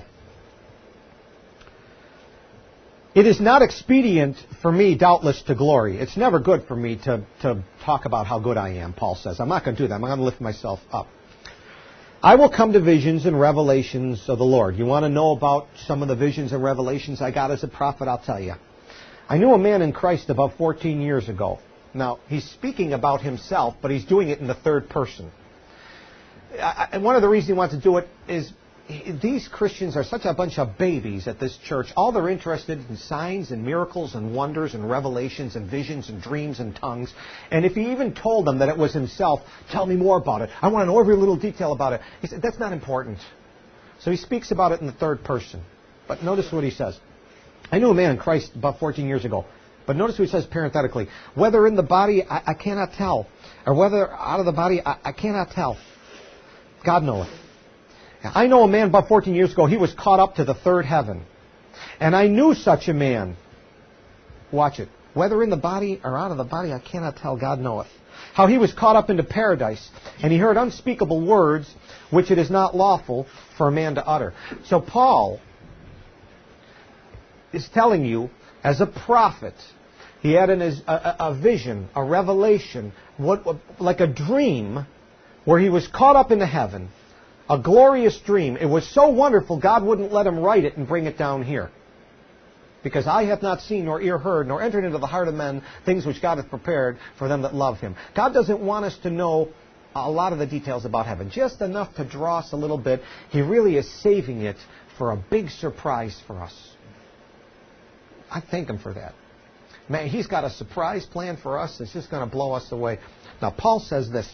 [SPEAKER 1] It is not expedient for me, doubtless, to glory. It's never good for me to, to talk about how good I am, Paul says. I'm not going to do that. I'm going to lift myself up. I will come to visions and revelations of the Lord. You want to know about some of the visions and revelations I got as a prophet? I'll tell you. I knew a man in Christ about fourteen years ago. Now, he's speaking about himself, but he's doing it in the third person. And one of the reasons he wants to do it is these Christians are such a bunch of babies at this church. All they're interested in signs and miracles and wonders and revelations and visions and dreams and tongues. And if he even told them that it was himself, tell me more about it. I want to know every little detail about it. He said, that's not important. So he speaks about it in the third person. But notice what he says. I knew a man in Christ about fourteen years ago. But notice what he says parenthetically. Whether in the body, I, I cannot tell. Or whether out of the body, I, I cannot tell. God knoweth. I know a man about fourteen years ago, he was caught up to the third heaven. And I knew such a man. Watch it. Whether in the body or out of the body, I cannot tell. God knoweth. How he was caught up into paradise. And he heard unspeakable words, which it is not lawful for a man to utter. So Paul is telling you, as a prophet, he had an, a, a vision, a revelation, what, like a dream, where he was caught up into heaven. A glorious dream. It was so wonderful, God wouldn't let him write it and bring it down here. Because eye hath not seen, nor ear heard, nor entered into the heart of men things which God hath prepared for them that love him. God doesn't want us to know a lot of the details about heaven. Just enough to draw us a little bit. He really is saving it for a big surprise for us. I thank Him for that. Man, He's got a surprise plan for us that's just going to blow us away. Now, Paul says this.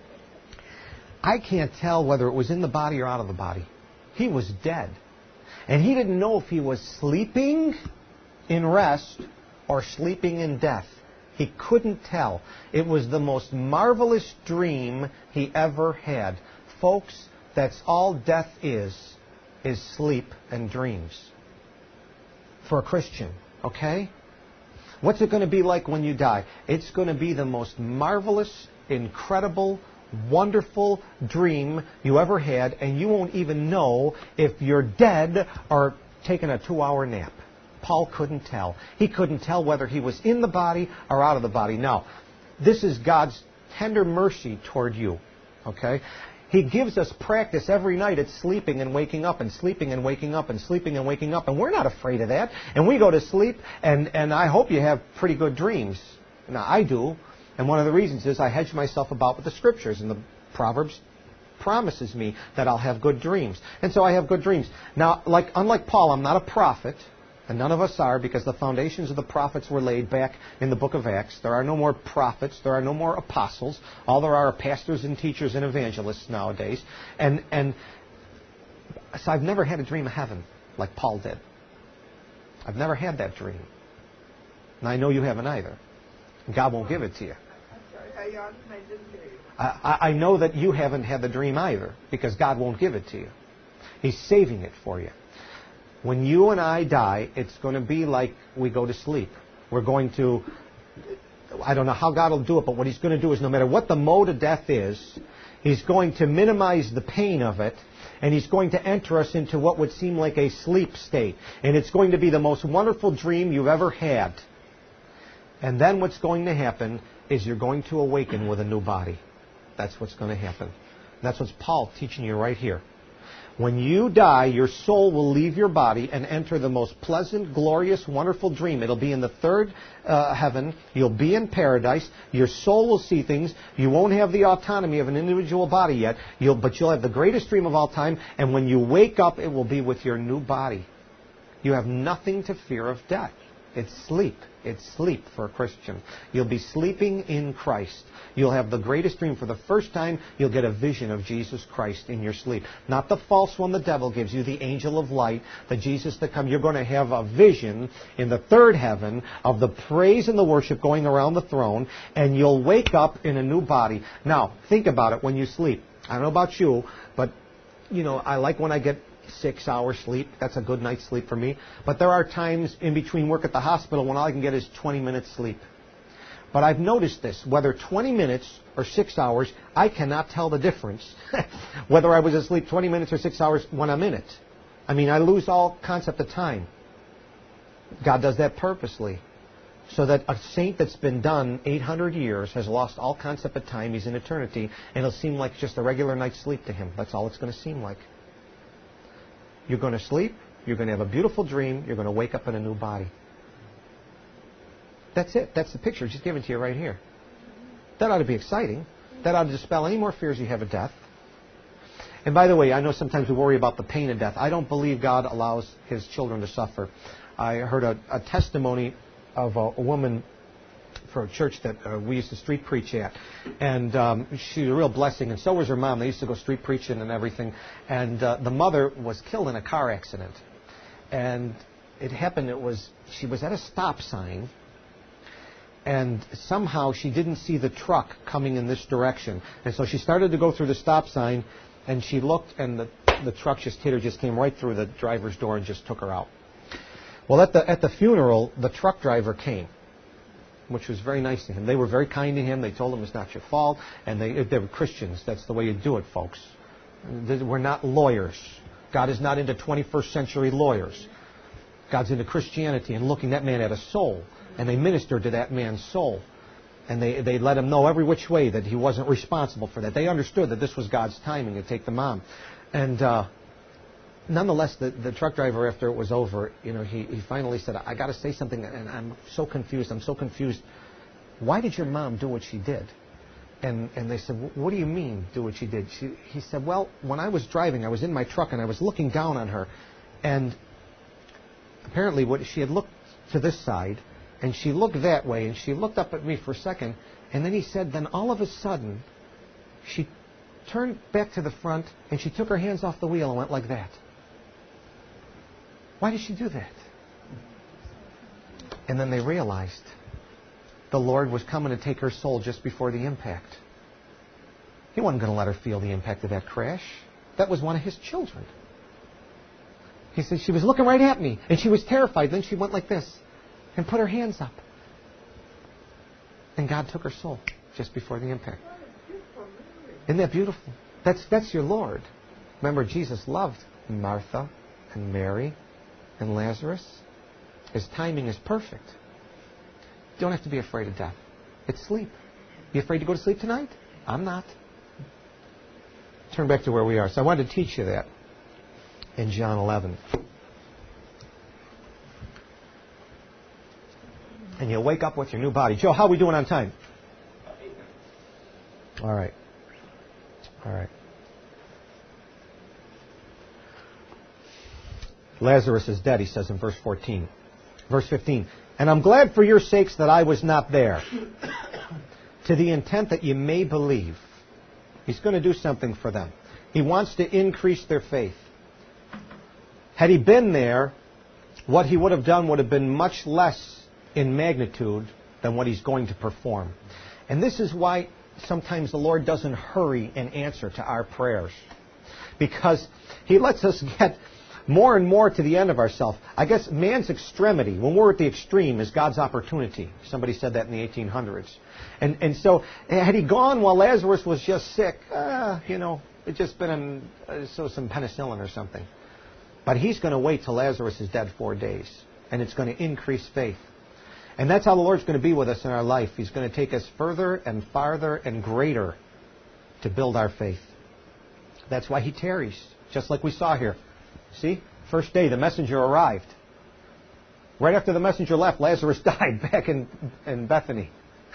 [SPEAKER 1] I can't tell whether it was in the body or out of the body. He was dead. And he didn't know if he was sleeping in rest or sleeping in death. He couldn't tell. It was the most marvelous dream he ever had. Folks, that's all death is, is sleep and dreams. For a Christian, okay? What's it going to be like when you die? It's going to be the most marvelous, incredible, wonderful dream you ever had, and you won't even know if you're dead or taking a two-hour nap. Paul couldn't tell. He couldn't tell whether he was in the body or out of the body. Now, this is God's tender mercy toward you, okay? He gives us practice every night at sleeping and waking up and sleeping and waking up and sleeping and waking up, and we're not afraid of that. And we go to sleep, and, and I hope you have pretty good dreams. Now, I do, and one of the reasons is I hedge myself about with the Scriptures, and the Proverbs promises me that I'll have good dreams. And so I have good dreams. Now, like unlike Paul, I'm not a prophet. And none of us are, because the foundations of the prophets were laid back in the book of Acts. There are no more prophets. There are no more apostles. All there are are pastors and teachers and evangelists nowadays. And, and so I've never had a dream of heaven like Paul did. I've never had that dream. And I know you haven't either. God won't give it to you.
[SPEAKER 2] I'm sorry, how young? I didn't hear you.
[SPEAKER 1] I, I know that you haven't had the dream either, because God won't give it to you. He's saving it for you. When you and I die, it's going to be like we go to sleep. We're going to, I don't know how God will do it, but what He's going to do is no matter what the mode of death is, He's going to minimize the pain of it, and He's going to enter us into what would seem like a sleep state. And it's going to be the most wonderful dream you've ever had. And then what's going to happen is you're going to awaken with a new body. That's what's going to happen. That's what Paul's teaching you right here. When you die, your soul will leave your body and enter the most pleasant, glorious, wonderful dream. It'll be in the third uh, heaven. You'll be in paradise. Your soul will see things. You won't have the autonomy of an individual body yet, you'll, but you'll have the greatest dream of all time. And when you wake up, it will be with your new body. You have nothing to fear of death. It's sleep. It's sleep for a Christian. You'll be sleeping in Christ. You'll have the greatest dream. For the first time, you'll get a vision of Jesus Christ in your sleep. Not the false one the devil gives you, the angel of light, the Jesus that comes. You're going to have a vision in the third heaven of the praise and the worship going around the throne, and you'll wake up in a new body. Now, think about it when you sleep. I don't know about you, but, you know, I like when I get six hours sleep. That's a good night's sleep for me. But there are times in between work at the hospital when all I can get is twenty minutes sleep. But I've noticed this. Whether twenty minutes or six hours, I cannot tell the difference whether I was asleep twenty minutes or six hours when I'm in it. I mean, I lose all concept of time. God does that purposely. So that a saint that's been done eight hundred years has lost all concept of time. He's in eternity. And it'll seem like just a regular night's sleep to him. That's all it's going to seem like. You're going to sleep, you're going to have a beautiful dream, you're going to wake up in a new body. That's it. That's the picture just given to you right here. That ought to be exciting. That ought to dispel any more fears you have of death. And by the way, I know sometimes we worry about the pain of death. I don't believe God allows His children to suffer. I heard a, a testimony of a, a woman for a church that uh, we used to street preach at. And um, she was a real blessing, and so was her mom. They used to go street preaching and everything. And uh, the mother was killed in a car accident. And it happened, it was, she was at a stop sign, and somehow she didn't see the truck coming in this direction. And so she started to go through the stop sign, and she looked, and the, the truck just hit her, just came right through the driver's door and just took her out. Well, at the, at the funeral, the truck driver came, which was very nice to him. They were very kind to him. They told him it's not your fault. And they, they were Christians. That's the way you do it, folks. We're not lawyers. God is not into twenty-first century lawyers. God's into Christianity and looking that man at a soul. And they ministered to that man's soul. And they, they let him know every which way that he wasn't responsible for that. They understood that this was God's timing to take the mom. And uh, nonetheless, the, the truck driver, after it was over, you know, he, he finally said, I got to say something, and I'm so confused. I'm so confused. Why did your mom do what she did? and, and they said, what do you mean, do what she did? She, he said, well, when I was driving, I was in my truck and I was looking down on her. And apparently what she had looked to this side, and she looked that way, and she looked up at me for a second. And then he said, then all of a sudden, she turned back to the front, and she took her hands off the wheel and went like that. Why did she do that? And then they realized the Lord was coming to take her soul just before the impact. He wasn't going to let her feel the impact of that crash. That was one of his children. He said she was looking right at me, and she was terrified. Then she went like this and put her hands up. And God took her soul just before the impact. Isn't that beautiful? That's, that's your Lord. Remember, Jesus loved Martha and Mary and Lazarus. His timing is perfect. You don't have to be afraid of death. It's sleep. You afraid to go to sleep tonight? I'm not. Turn back to where we are. So I wanted to teach you that in John eleven. And you'll wake up with your new body. Joe, how are we doing on time? All right. All right. Lazarus is dead, he says in verse fourteen. Verse fifteen. And I'm glad for your sakes that I was not there, to the intent that you may believe. He's going to do something for them. He wants to increase their faith. Had he been there, what he would have done would have been much less in magnitude than what he's going to perform. And this is why sometimes the Lord doesn't hurry in answer to our prayers. Because he lets us get more and more to the end of ourselves. I guess man's extremity, when we're at the extreme, is God's opportunity. Somebody said that in the eighteen hundreds. And and so, had he gone while Lazarus was just sick, uh, you know, it's just been an, uh, so some penicillin or something. But he's going to wait till Lazarus is dead four days. And it's going to increase faith. And that's how the Lord's going to be with us in our life. He's going to take us further and farther and greater to build our faith. That's why he tarries, just like we saw here. See? First day, the messenger arrived. Right after the messenger left, Lazarus died back in, in Bethany.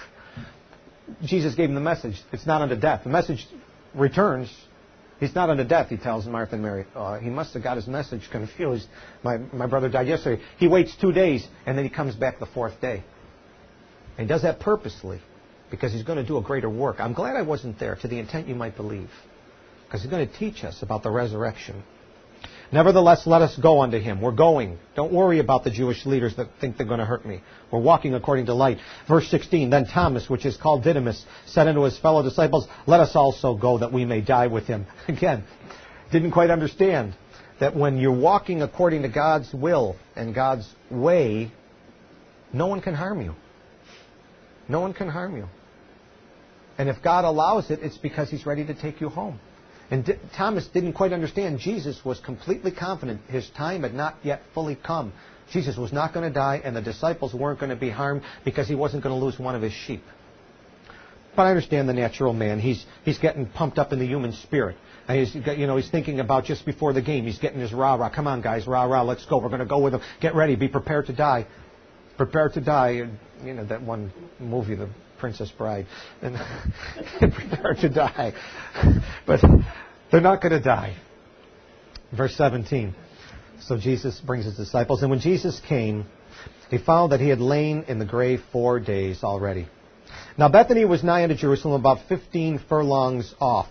[SPEAKER 1] Jesus gave him the message. It's not unto death. The message returns. He's not unto death, he tells Martha and Mary. Uh, he must have got his message confused. My, my brother died yesterday. He waits two days, and then he comes back the fourth day. And he does that purposely, because he's going to do a greater work. I'm glad I wasn't there, to the intent you might believe. Because he's going to teach us about the resurrection. Nevertheless, let us go unto him. We're going. Don't worry about the Jewish leaders that think they're going to hurt me. We're walking according to light. Verse sixteen, then Thomas, which is called Didymus, said unto his fellow disciples, let us also go that we may die with him. Again, didn't quite understand that when you're walking according to God's will and God's way, no one can harm you. No one can harm you. And if God allows it, it's because he's ready to take you home. And D- Thomas didn't quite understand. Jesus was completely confident his time had not yet fully come. Jesus was not going to die, and the disciples weren't going to be harmed because he wasn't going to lose one of his sheep. But I understand the natural man. He's he's getting pumped up in the human spirit. And he's, you know, he's thinking about just before the game. He's getting his rah-rah. Come on, guys, rah-rah, let's go. We're going to go with him. Get ready. Be prepared to die. Prepare to die. You know, that one movie, The Princess Bride. And prepare to die. But they're not going to die. Verse seventeen. So Jesus brings his disciples. And when Jesus came, he found that he had lain in the grave four days already. Now Bethany was nigh unto Jerusalem, about fifteen furlongs off.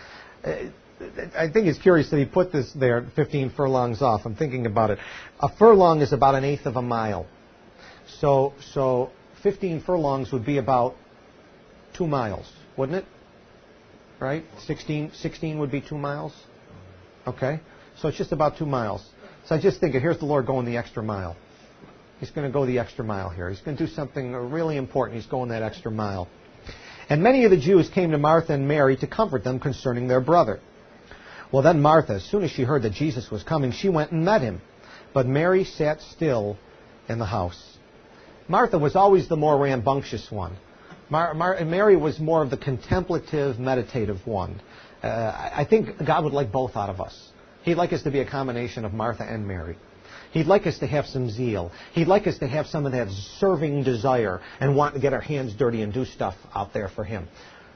[SPEAKER 1] I think it's curious that he put this there, fifteen furlongs off. I'm thinking about it. A furlong is about an eighth of a mile. So, so fifteen furlongs would be about two miles, wouldn't it? Right? sixteen, sixteen would be two miles. Okay? So it's just about two miles. So I just think, here's the Lord going the extra mile. He's going to go the extra mile here. He's going to do something really important. He's going that extra mile. And many of the Jews came to Martha and Mary to comfort them concerning their brother. Well, then Martha, as soon as she heard that Jesus was coming, she went and met him. But Mary sat still in the house. Martha was always the more rambunctious one. Mar- Mar- Mary was more of the contemplative, meditative one. Uh, I think God would like both out of us. He'd like us to be a combination of Martha and Mary. He'd like us to have some zeal. He'd like us to have some of that serving desire and want to get our hands dirty and do stuff out there for him.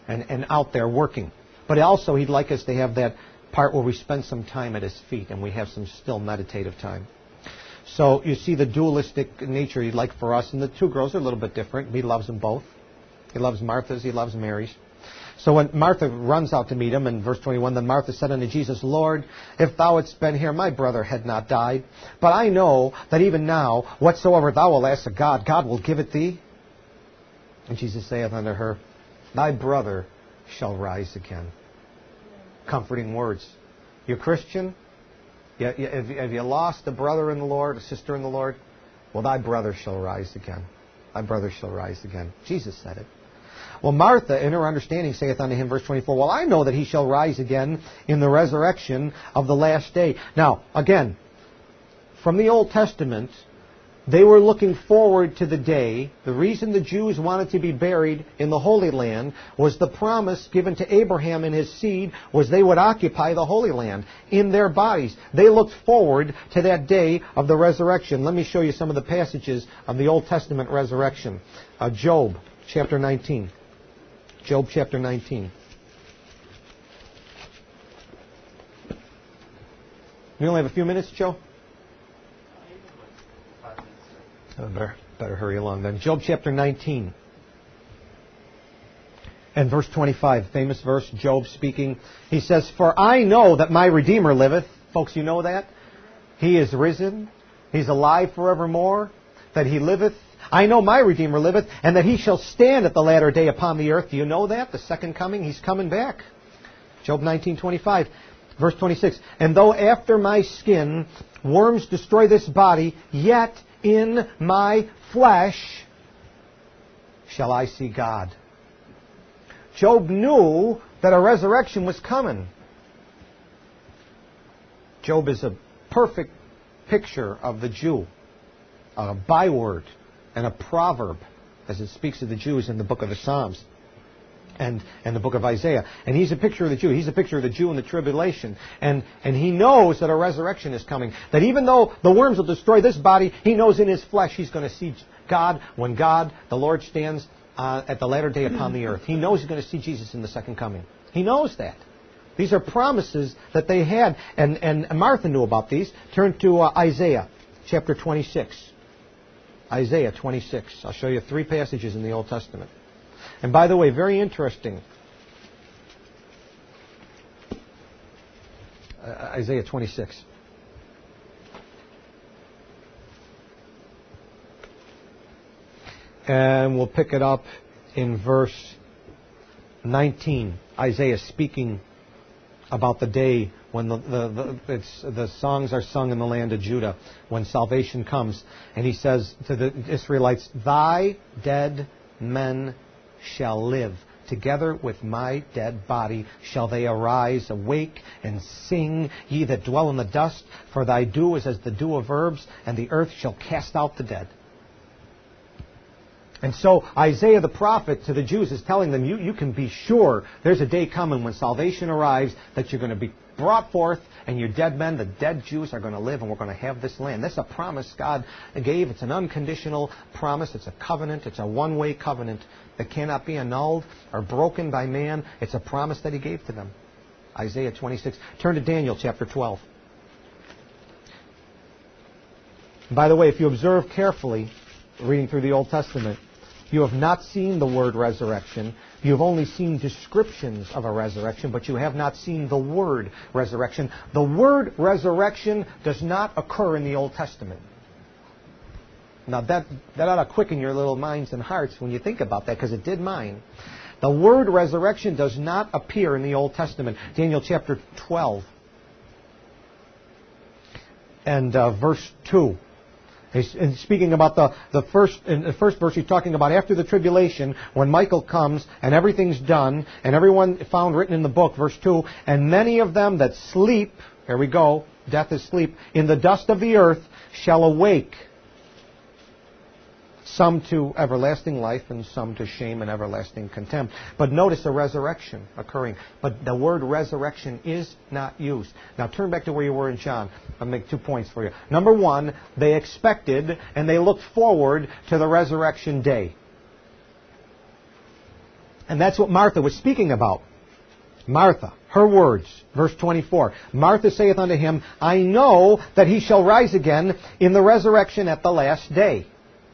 [SPEAKER 1] and, and out there working. But also He'd like us to have that part where we spend some time at His feet and we have some still meditative time. So you see the dualistic nature He'd like for us. And the two girls are a little bit different. He loves them both. He loves Martha's. He loves Mary's. So when Martha runs out to meet Him, in verse twenty-one, then Martha said unto Jesus, Lord, if Thou hadst been here, my brother had not died. But I know that even now, whatsoever Thou wilt ask of God, God will give it Thee. And Jesus saith unto her, Thy brother shall rise again. Comforting words. You're Christian? You, you, have, have you lost a brother in the Lord, a sister in the Lord? Well, thy brother shall rise again. Thy brother shall rise again. Jesus said it. Well, Martha, in her understanding, saith unto Him, verse twenty-four, well, I know that He shall rise again in the resurrection of the last day. Now, again, from the Old Testament, they were looking forward to the day. The reason the Jews wanted to be buried in the Holy Land was the promise given to Abraham and his seed was they would occupy the Holy Land in their bodies. They looked forward to that day of the resurrection. Let me show you some of the passages of the Old Testament resurrection. Uh, Job, chapter nineteen. Job, chapter nineteen. We only have a few minutes, Joe? Oh, better, better hurry along then. Job chapter nineteen. And verse twenty-five, famous verse, Job speaking. He says, For I know that my Redeemer liveth. Folks, you know that? He is risen. He's alive forevermore. That He liveth. I know my Redeemer liveth, and that He shall stand at the latter day upon the earth. Do you know that? The second coming, He's coming back. Job nineteen twenty-five. Verse twenty-six, And though after my skin worms destroy this body, yet in my flesh shall I see God. Job knew that a resurrection was coming. Job is a perfect picture of the Jew, a byword and a proverb as it speaks of the Jews in the book of the Psalms and, and the book of Isaiah. And he's a picture of the Jew. He's a picture of the Jew in the tribulation. And, and he knows that a resurrection is coming. That even though the worms will destroy this body, he knows in his flesh he's going to see God when God, the Lord, stands uh, at the latter day upon the earth. He knows he's going to see Jesus in the second coming. He knows that. These are promises that they had. And, and Martha knew about these. Turn to uh, Isaiah chapter twenty-six. Isaiah twenty-six. I'll show you three passages in the Old Testament. And by the way, very interesting. Uh, Isaiah twenty-six. And we'll pick it up in verse nineteen. Isaiah speaking about the day when the, the, the, it's, the songs are sung in the land of Judah, when salvation comes. And he says to the Israelites, Thy dead men shall live. Together with my dead body shall they arise, awake, and sing, ye that dwell in the dust. For thy dew is as the dew of herbs, and the earth shall cast out the dead. And so Isaiah the prophet to the Jews is telling them, you, you can be sure there's a day coming when salvation arrives that you're going to be brought forth and your dead men, the dead Jews, are going to live and we're going to have this land. That's a promise God gave. It's an unconditional promise. It's a covenant. It's a one-way covenant that cannot be annulled or broken by man. It's a promise that He gave to them. Isaiah twenty-six. Turn to Daniel chapter twelve. By the way, if you observe carefully, reading through the Old Testament, you have not seen the word resurrection. You have only seen descriptions of a resurrection, but you have not seen the word resurrection. The word resurrection does not occur in the Old Testament. Now that, that ought to quicken your little minds and hearts when you think about that, because it did mine. The word resurrection does not appear in the Old Testament. Daniel chapter twelve and uh, verse two. He's speaking about the, the first, in the first verse, he's talking about after the tribulation, when Michael comes and everything's done, and everyone found written in the book, verse two, and many of them that sleep, here we go, death is sleep, in the dust of the earth shall awake, some to everlasting life and some to shame and everlasting contempt. But notice a resurrection occurring. But the word resurrection is not used. Now turn back to where you were in John. I'll make two points for you. Number one, they expected and they looked forward to the resurrection day. And that's what Martha was speaking about. Martha, her words, verse twenty-four. Martha saith unto him, I know that he shall rise again in the resurrection at the last day.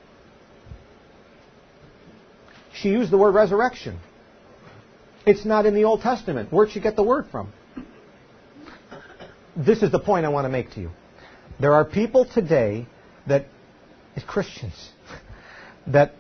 [SPEAKER 1] She used the word resurrection. It's not in the Old Testament. Where'd she get the word from? This is the point I want to make to you. There are people today that, as Christians, that,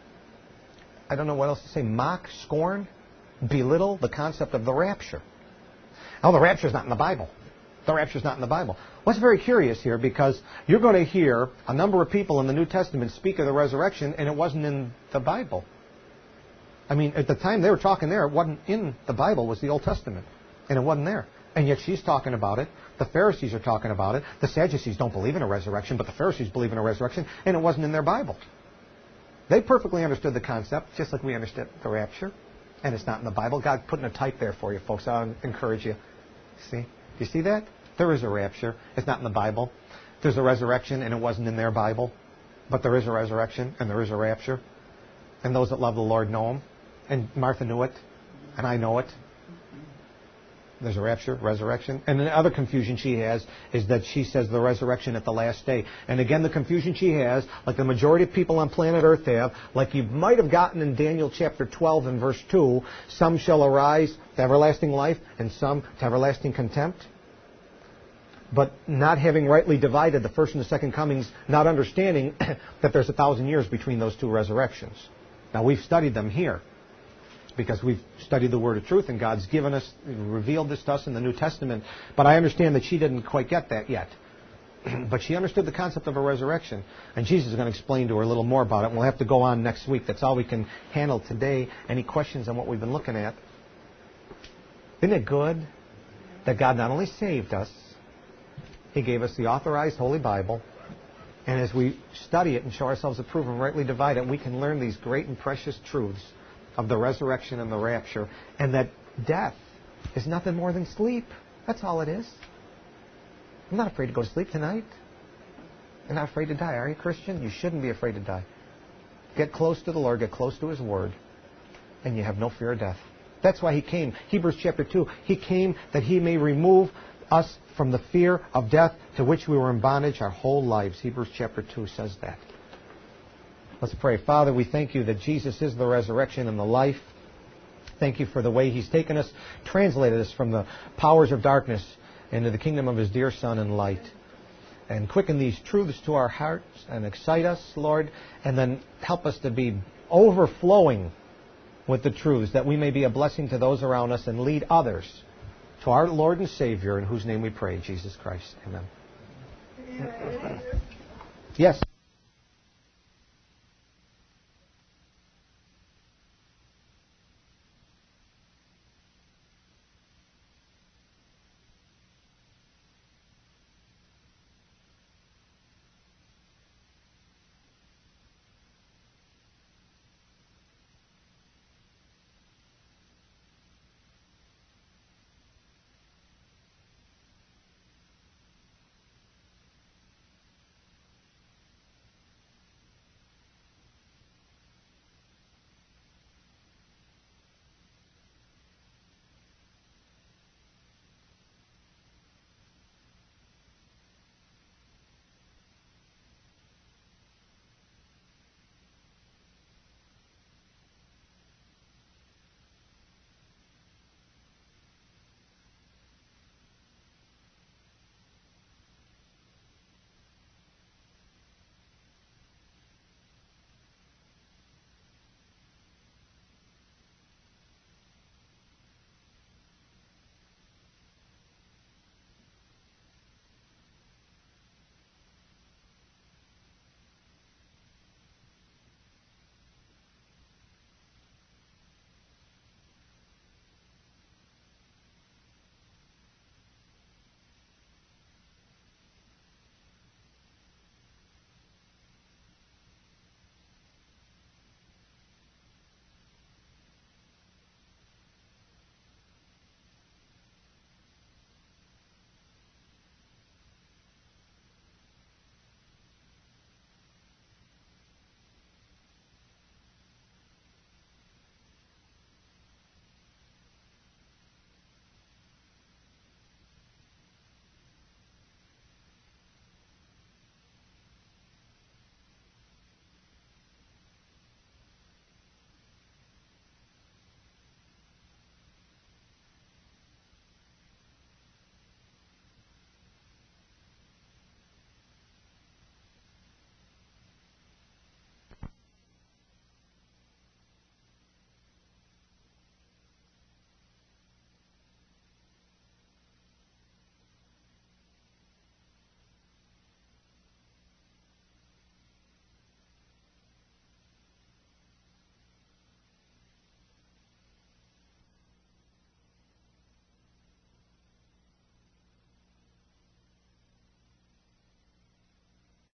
[SPEAKER 1] I don't know what else to say, mock, scorn, belittle the concept of the rapture. Oh, the rapture's not in the Bible. The rapture's not in the Bible. What's very curious here, because you're going to hear a number of people in the New Testament speak of the resurrection, and it wasn't in the Bible. I mean, at the time they were talking there, it wasn't in the Bible, it was the Old Testament. And it wasn't there. And yet she's talking about it. The Pharisees are talking about it. The Sadducees don't believe in a resurrection, but the Pharisees believe in a resurrection, and it wasn't in their Bible. They perfectly understood the concept, just like we understood the rapture. And it's not in the Bible. God's putting a type there for you, folks. I'll encourage you. See? Do you see that? There is a rapture. It's not in the Bible. There's a resurrection, and it wasn't in their Bible. But there is a resurrection, and there is a rapture. And those that love the Lord know Him. And Martha knew it, and I know it. There's a rapture, resurrection. And the other confusion she has is that she says the resurrection at the last day. And again, the confusion she has, like the majority of people on planet Earth have, like you might have gotten in Daniel chapter twelve and verse two, some shall arise to everlasting life and some to everlasting contempt. But not having rightly divided the first and the second comings, not understanding that there's a thousand years between those two resurrections. Now, we've studied them here, because we've studied the Word of Truth, and God's given us, revealed this to us in the New Testament. But I understand that she didn't quite get that yet. But she understood the concept of a resurrection. And Jesus is going to explain to her a little more about it. And we'll have to go on next week. That's all we can handle today. Any questions on what we've been looking at? Isn't it good that God not only saved us, He gave us the authorized Holy Bible. And as we study it and show ourselves approved and rightly divide it, we can learn these great and precious truths of the resurrection and the rapture, and that death is nothing more than sleep. That's all it is. I'm not afraid to go to sleep tonight. You're not afraid to die, are you, Christian? You shouldn't be afraid to die. Get close to the Lord, get close to His Word, and you have no fear of death. That's why He came. Hebrews chapter two, He came that He may remove us from the fear of death to which we were in bondage our whole lives. Hebrews chapter two says that. Let's pray. Father, we thank You that Jesus is the resurrection and the life. Thank You for the way He's taken us, translated us from the powers of darkness into the kingdom of His dear Son and light. And quicken these truths to our hearts and excite us, Lord, and then help us to be overflowing with the truths, that we may be a blessing to those around us and lead others to our Lord and Savior, in whose name we pray, Jesus Christ. Amen.
[SPEAKER 2] Yeah.
[SPEAKER 1] Yes.